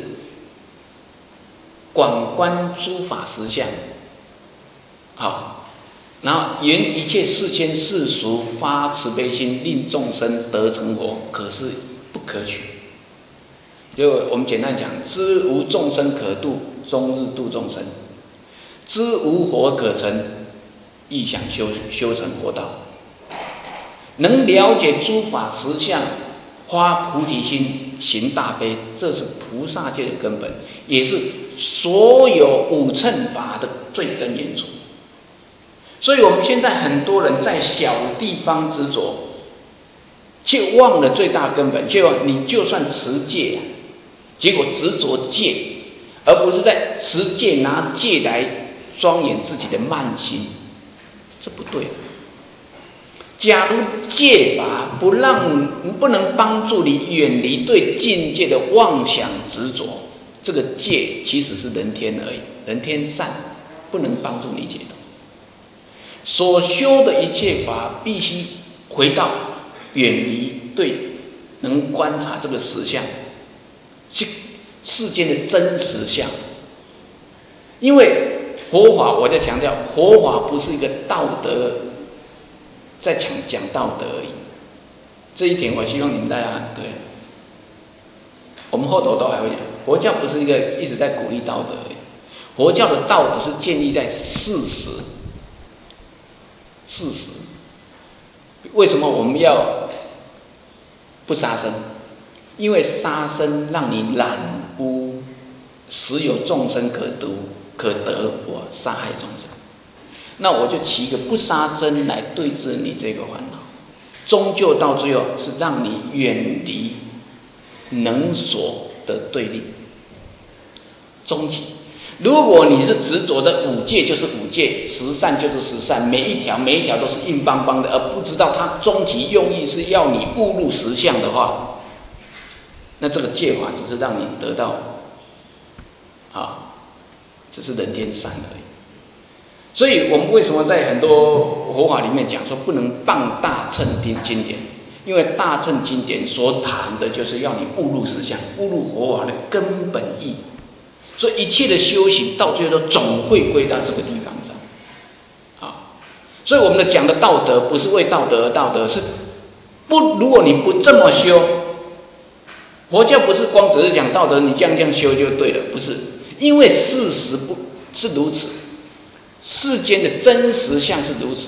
广观诸法实相，好，然后缘一切世间世俗发慈悲心，令众生得成佛，可是不可取。就我们简单讲，知无众生可度，终日度众生；知无佛可成，亦想修成佛道。能了解诸法实相，发菩提心，行大悲，这是菩萨戒的根本，也是所有五乘法的最根源处。所以我们现在很多人在小地方执着，却忘了最大根本。你就算持戒，结果执着戒，而不是在持戒拿戒来庄严自己的慢心，这不对。假如戒法不能帮助你远离对境界的妄想执着，这个戒其实是人天而已，人天善，不能帮助你解脱。所修的一切法必须回到远离对能观察这个实相，世间的真实相。因为佛法，我在强调，佛法不是一个道德，在讲道德而已。这一点我希望你们大家对。我们后头都还会讲，佛教不是一个一直在鼓励道德而已，佛教的道德是建立在事实。为什么我们要不杀生？因为杀生让你染污，实有众生可得，我杀害众生。那我就起一个不杀生来对治你这个烦恼，终究到最后是让你远离能所的对立。终极，如果你是执着的五戒就是五戒，十善就是十善，每一条都是硬邦邦的，而不知道它终极用意是要你悟入实相的话，那这个戒法只是让你得到只是人天善而已。所以我们为什么在很多佛法里面讲说不能谤大乘经典？因为大乘经典所谈的就是要你悟入实相，悟入佛法的根本意。所以一切的修行到最后都总会归到这个地方上。所以我们讲的道德不是为道德而道德，是如果你不这么修，佛教不是光只是讲道德，你这样修就对了，不是。因为事实不是如此，世间的真实相是如此。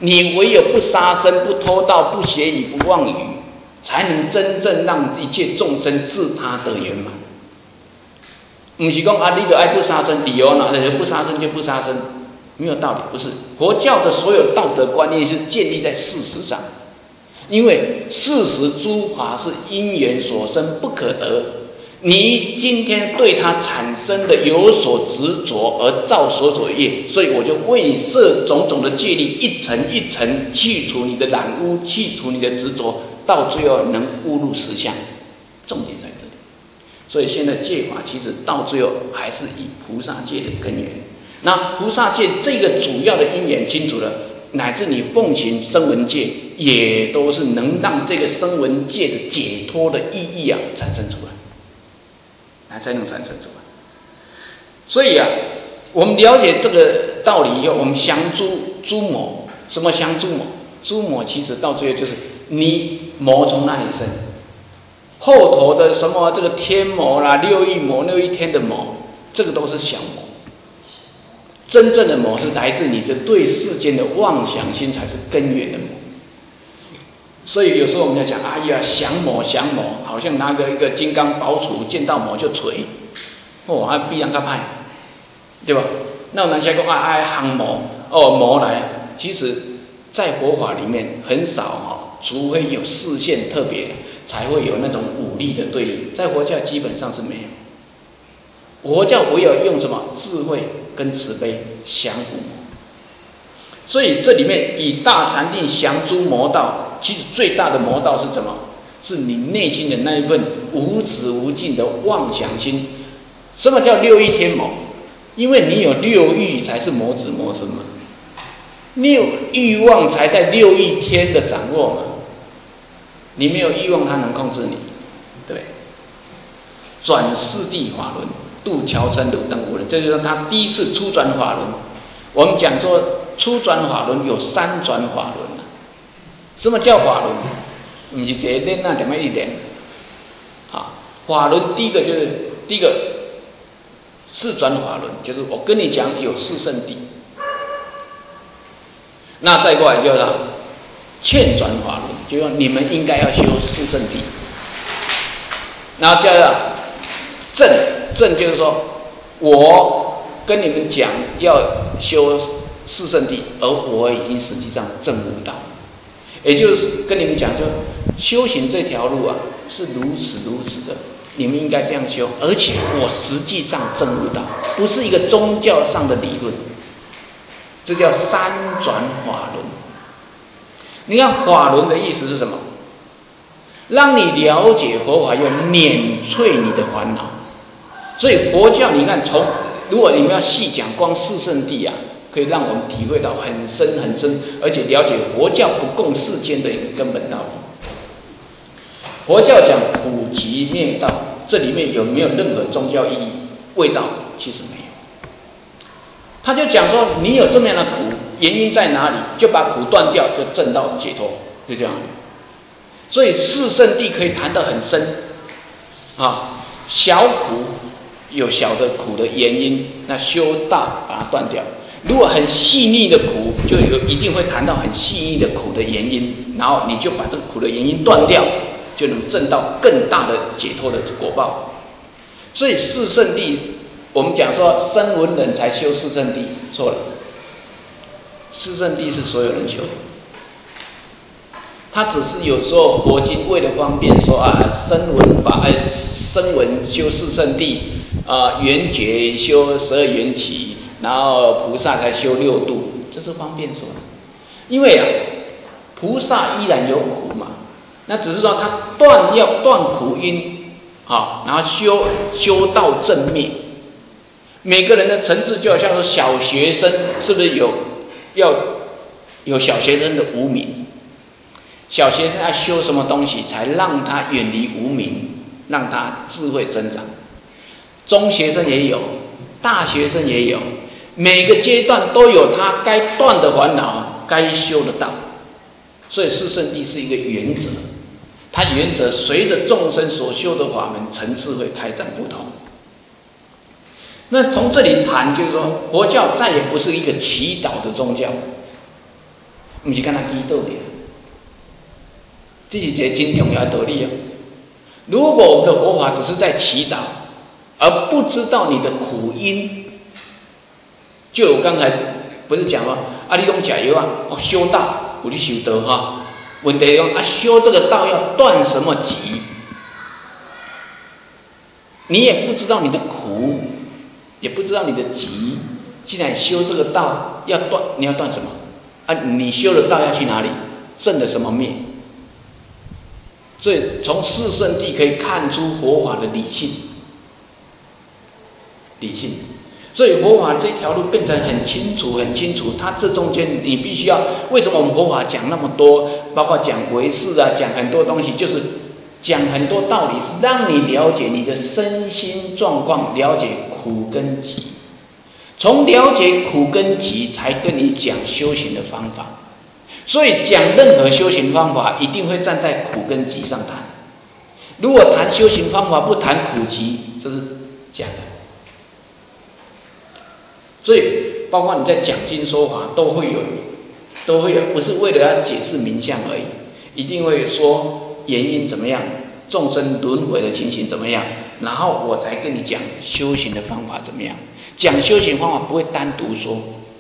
你唯有不杀生、不偷盗、不邪语、不妄语，才能真正让一切众生自他得圆满。不是说啊，你就爱不杀生，理由呢？不杀生就不杀生，没有道理。不是，佛教的所有道德观念是建立在事实上，因为事实诸法是因缘所生，不可得。你今天对它产生的有所执着而造所业，所以我就为你设种种的戒律，一层一层去除你的染污，去除你的执着，到最后能悟入实相。重点在这里。所以现在戒法其实到最后还是以菩萨戒的根源。那菩萨戒这个主要的因缘清楚了，乃至你奉行声闻戒，也都是能让这个声闻戒的解脱的意义产生出来。才能产生出来。所以我们了解这个道理以后，我们降诸魔。什么降诸魔？诸魔其实到最后就是你魔从哪里生？后头的什么这个天魔啦、六欲魔、六欲天的魔，这个都是小魔。真正的魔是来自你的对世间的妄想心，才是根源的魔。所以有时候我们要讲，哎呀，降魔，好像拿个一个金刚宝杵，见到魔就锤，必然他派，对吧？那我们现在讲降魔，魔来，其实在佛法里面很少除非有视线特别，才会有那种武力的对立，在佛教基本上是没有。佛教唯有用什么智慧跟慈悲降伏魔。所以这里面以大禅定降诸魔道。其实最大的魔道是什么？是你内心的那一份无止无尽的妄想心。什么叫六欲天魔？因为你有六欲才是魔子魔孙嘛，六欲望才在六欲天的掌握嘛。你没有欲望，它能控制你，对。转四谛法轮，渡乔僧入灯无人，这就是他第一次初转法轮。我们讲说初转法轮有三转法轮。什么叫法轮？不是一练这么一练。法轮第一个四转法轮，就是我跟你讲有四圣谛。那再过来就是劝转法轮，就是说你们应该要修四圣谛。然后叫正就是说我跟你们讲要修四圣谛，而我已经实际上证悟到。也就是跟你们讲说，修行这条路是如此的，你们应该这样修，而且我实际上证悟到，不是一个宗教上的理论，这叫三转法轮。你看法轮的意思是什么？让你了解佛法，要碾碎你的烦恼。所以佛教你看，如果你们要细讲，光四圣谛可以让我们体会到很深，而且了解佛教不共世间的一个根本道理。佛教讲普及灭道，这里面有没有任何宗教意义？味道其实没有。他就讲说，你有这么样的苦，原因在哪里？就把苦断掉，就证到解脱，就这样。所以四圣谛可以谈得很深小苦有小的苦的原因，那修大把它断掉。如果很细腻的苦，就一定会谈到很细腻的苦的原因，然后你就把这个苦的原因断掉，就能证到更大的解脱的果报。所以四圣谛，我们讲说声闻人才修四圣谛，错了。四圣谛是所有人修的，他只是有时候佛经为了方便说声闻修四圣谛缘觉修12缘起。然后菩萨才修六度，这是方便说的。因为菩萨依然有苦嘛，那只是说他要断苦因，然后修道正灭。每个人的层次就好像说小学生是不是要有小学生的无明？小学生要修什么东西才让他远离无明，让他智慧增长？中学生也有，大学生也有。每个阶段都有他该断的烦恼，该修的道。所以四圣谛是一个原则，它原则随着众生所修的法门层次会开展不同。那从这里谈就是说，佛教再也不是一个祈祷的宗教， 不是干那祈祷的，这是一个真重要的道理啊。如果我们的佛法只是在祈祷，而不知道你的苦因，就我刚才不是讲吗？你讲吃药啊，修道有你修道哈，问题讲修这个道要断什么集？你也不知道你的苦，也不知道你的集。既然修这个道要断，你要断什么？你修了道要去哪里？证了什么灭？所以从四圣谛可以看出佛法的理性，所以佛法这条路变成很清楚，它这中间你必须要，为什么我们佛法讲那么多，包括讲唯识啊，讲很多东西，就是讲很多道理，是让你了解你的身心状况，了解苦跟集，从了解苦跟集才跟你讲修行的方法。所以讲任何修行方法，一定会站在苦跟集上谈。如果谈修行方法不谈苦集，这是假的。所以包括你在讲经说法都会有，不是为了要解释名相而已，一定会说原因怎么样，众生轮回的情形怎么样，然后我才跟你讲修行的方法怎么样。讲修行方法不会单独说。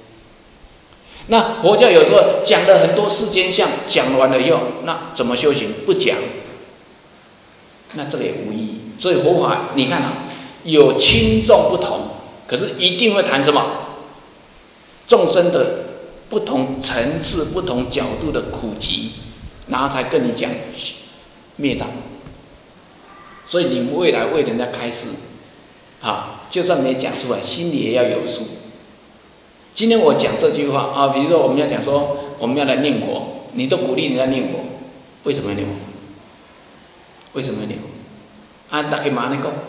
那佛教有时候讲了很多世间相，讲完了以后，那怎么修行？不讲，那这个也无意义。所以佛法你看啊，有轻重不同，可是一定会谈什么？众生的不同层次、不同角度的苦集，然后才跟你讲灭道。所以你未来为人家开示，就算没讲出来，心里也要有数。今天我讲这句话比如说我们要讲说我们要来念佛，你都鼓励人家念佛，为什么要念佛？为什么要念佛？大家嘛那个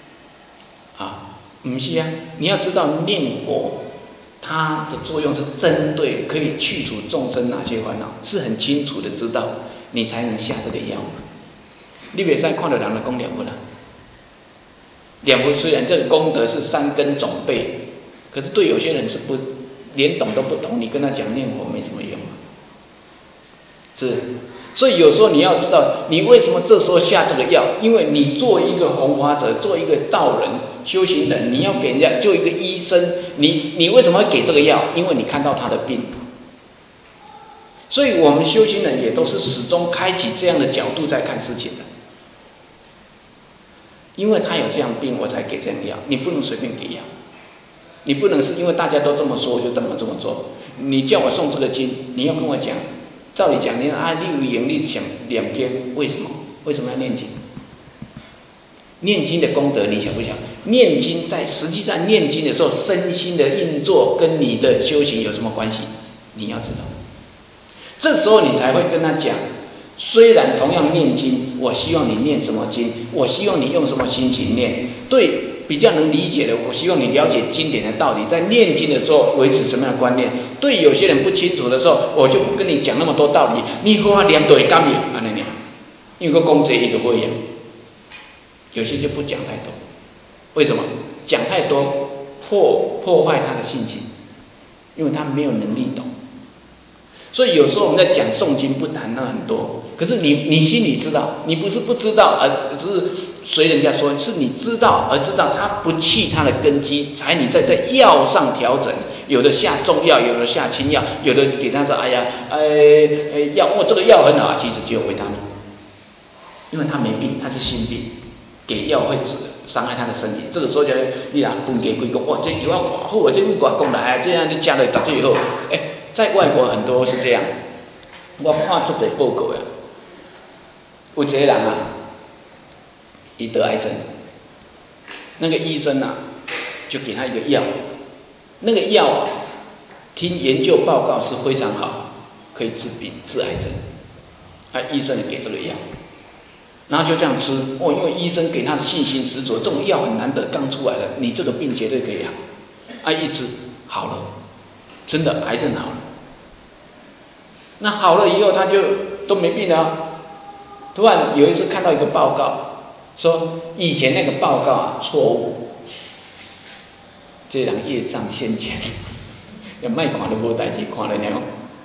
不是啊，你要知道念佛它的作用是针对可以去除众生哪些烦恼，是很清楚的知道，你才能下这个药。你不可以看到人的讲念佛啦，念佛虽然这个功德是3根总备，可是对有些人是不连懂都不懂，你跟他讲念佛没什么用是。所以有时候你要知道，你为什么这时候下这个药？因为你做一个弘法者，做一个道人、修行人，你要给人家，就一个医生，你为什么要给这个药？因为你看到他的病。所以我们修行人也都是始终开启这样的角度在看事情的。因为他有这样病，我才给这样药，你不能随便给药。你不能是因为大家都这么说，我就这么做。你叫我诵这个经，你要跟我讲，照理讲，你有盈利想2篇，为什么？为什么要念经？念经的功德你想不想？念经实际上念经的时候，身心的运作跟你的修行有什么关系？你要知道。这时候你才会跟他讲，虽然同样念经，我希望你念什么经，我希望你用什么心情念，对比较能理解的，我希望你了解经典的道理，在念经的时候维持什么样的观念。对有些人不清楚的时候，我就不跟你讲那么多道理，你和他念对干咩？安尼，因为讲这一个会样，有些就不讲太多。为什么？讲太多破坏他的信心，因为他没有能力懂。所以有时候我们在讲诵经不谈那很多，可是你心里知道，你不是不知道，而只是随人家说，是你知道而知道他不弃他的根基，才你在药上调整，有的下重药，有的下轻药，有的给他说药这个药很好，其实只有维他命，因为他没病，他是心病，给药会伤害他的身体。这个时候就你分给归公，这药好，我这外国来，这样就加了最后，在外国很多是这样，我看出这报告呀，有一个人他得癌症，那个医生就给他一个药，那个药听研究报告是非常好，可以治癌症，医生给这个药，然后就这样吃，因为医生给他的信心十足，这种药很难得，刚出来的，你这个病绝对可以好，一吃好了，真的癌症好了。那好了以后他就都没病了。突然有一次看到一个报告，说以前那个报告错误，这人业障先前，要卖看都无代志，看了了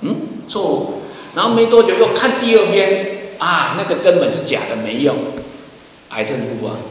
错误。然后没多久又看第二篇，那个根本是假的，没用，癌症复发。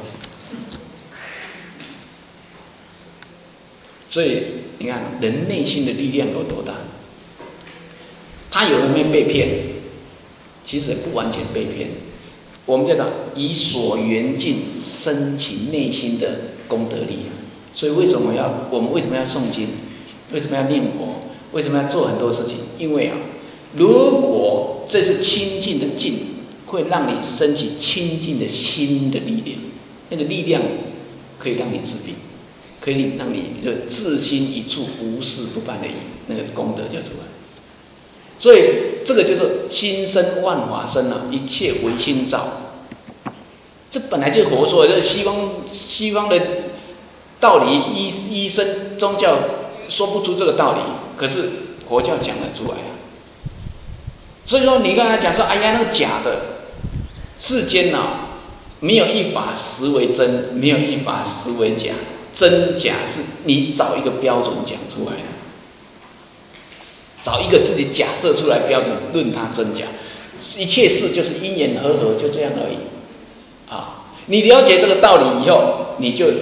所以你看，人内心的力量有多大？他有没有被骗？其实也不完全被骗。我们叫做以所缘境升起内心的功德力。所以我们为什么要诵经？为什么要念佛？为什么要做很多事情？因为如果这是清净的境，会让你升起清净的心的力量，那个力量可以让你治病，可以让你就自心一处无事不办的那个功德就出来。所以这个就是心生万法生一切唯心造。这本来就是佛说的，就是西方的道理，医生宗教说不出这个道理，可是佛教讲得出来所以说你刚才讲说，哎呀，那个假的，世间没有一法实为真，没有一法实为假，真假是你找一个标准讲出来的，找一个自己假设出来标准论它真假，一切事就是因缘和合，就这样而已你了解这个道理以后，你就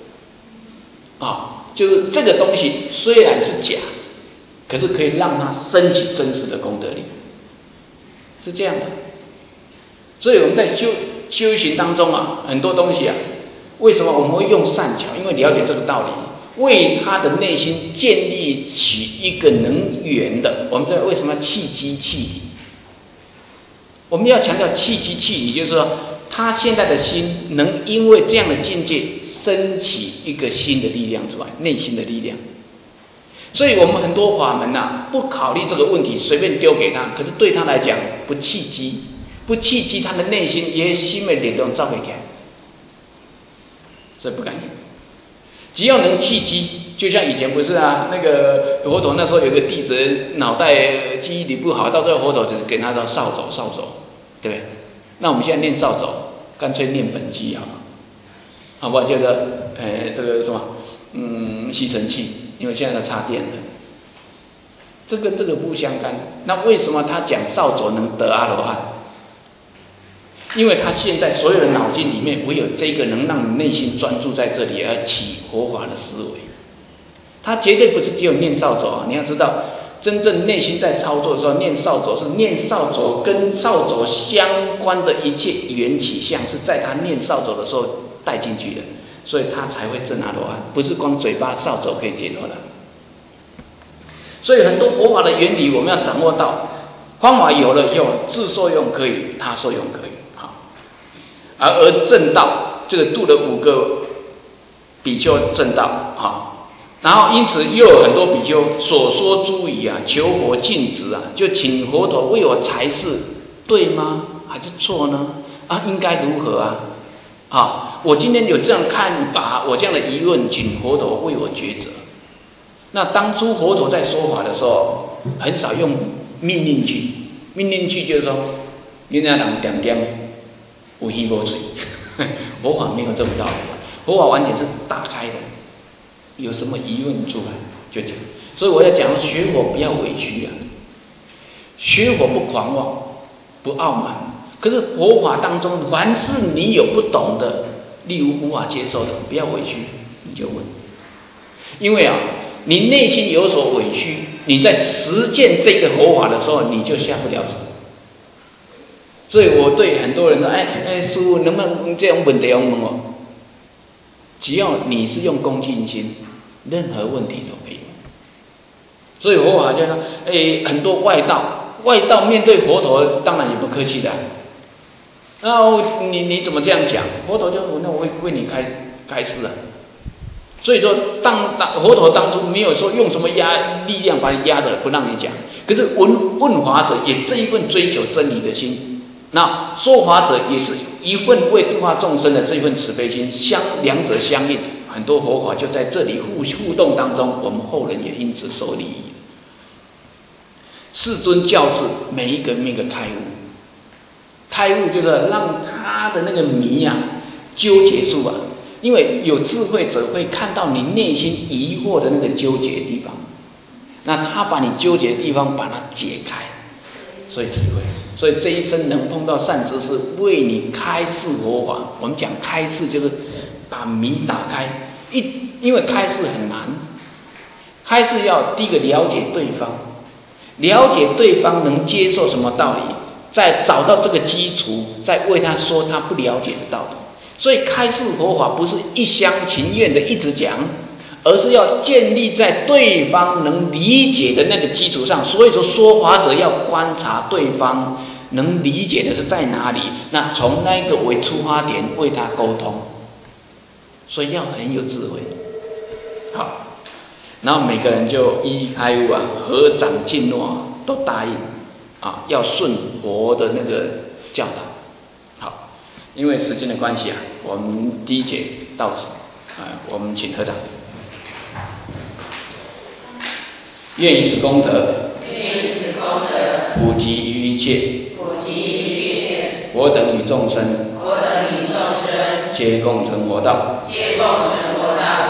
就是这个东西虽然是假，可是可以让它升起真实的功德力，是这样的。所以我们在修行当中很多东西为什么我们会用善巧？因为了解这个道理，为他的内心建立起一个能源的。我们为什么要契机契理？我们要强调契机契理，就是说他现在的心能因为这样的境界升起一个新的力量出来，内心的力量。所以我们很多法门不考虑这个问题，随便丢给他，可是对他来讲不契机，他的内心也心的力量照回起来，所以不敢用。只要能契机，就像以前不是那个佛陀那时候有个弟子脑袋记忆力不好，到最后佛陀只给他说扫帚，对不对？那我们现在念扫帚，干脆念本机好不好？这个这个什么吸尘器，因为现在都插电了，这跟这个不相干。那为什么他讲扫帚能得阿罗汉？因为他现在所有的脑筋里面，唯有这个能让你内心专注在这里，而起佛法的思维。他绝对不是只有念扫帚你要知道，真正内心在操作的时候，念扫帚是念扫帚跟扫帚相关的一切缘起相，是在他念扫帚的时候带进去的，所以他才会证阿罗汉，不是光嘴巴扫帚可以解脱的。所以很多佛法的原理我们要掌握到，方法有了以后，自受用可以，他受用可以。而正道，这个度了5个比丘正道然后因此又有很多比丘所说诸语求佛尽职就请佛陀为我裁示，对吗？还是错呢？应该如何我今天有这样看法，我这样的疑问，请佛陀为我抉择。那当初佛陀在说法的时候，很少用命令句，命令句就是说，你那人点点。无依无随，佛法没有这种道理，佛法完全是打开的，有什么疑问出来就讲。所以我要讲，学佛不要委屈学佛不狂妄，不傲慢。可是佛法当中，凡是你有不懂的，例如无法接受的，不要委屈，你就问。因为你内心有所委屈，你在实践这个佛法的时候，你就下不了手。所以我对很多人说，师父能不能这种问题问我？只要你是用恭敬心，任何问题都可以。所以佛法就说，很多外道面对佛陀当然也不客气的。然后你怎么这样讲？佛陀就说，那我会为你开示所以说，佛陀当初没有说用什么力量把你压着不让你讲，可是问法者也这一份追求真理的心。那说法者也是一份为度化众生的这份慈悲心，两者相应，很多佛法就在这里互动当中，我们后人也因此受利益。世尊教示每一个人那个开悟就是让他的那个迷纠结住因为有智慧者会看到你内心疑惑的那个纠结的地方， 那他把你纠结的地方把它解开，所以智慧。所以这一生能碰到善知识，为你开示佛法。我们讲开示就是把明打开，因为开示很难，开示要第一个了解对方，了解对方能接受什么道理，再找到这个基础，再为他说他不了解的道理。所以开示佛法不是一厢情愿的一直讲，而是要建立在对方能理解的那个基础上。所以说说法者要观察对方能理解的是在哪里，那从那个为出发点为他沟通，所以要很有智慧。好，然后每个人就一一开悟啊，合掌敬诺啊，都答应啊，要顺佛的那个教导。好，因为时间的关系啊，我们第一节到此啊，我们请合掌。愿以此功德，普及于一切，我等与众生，皆共成佛道。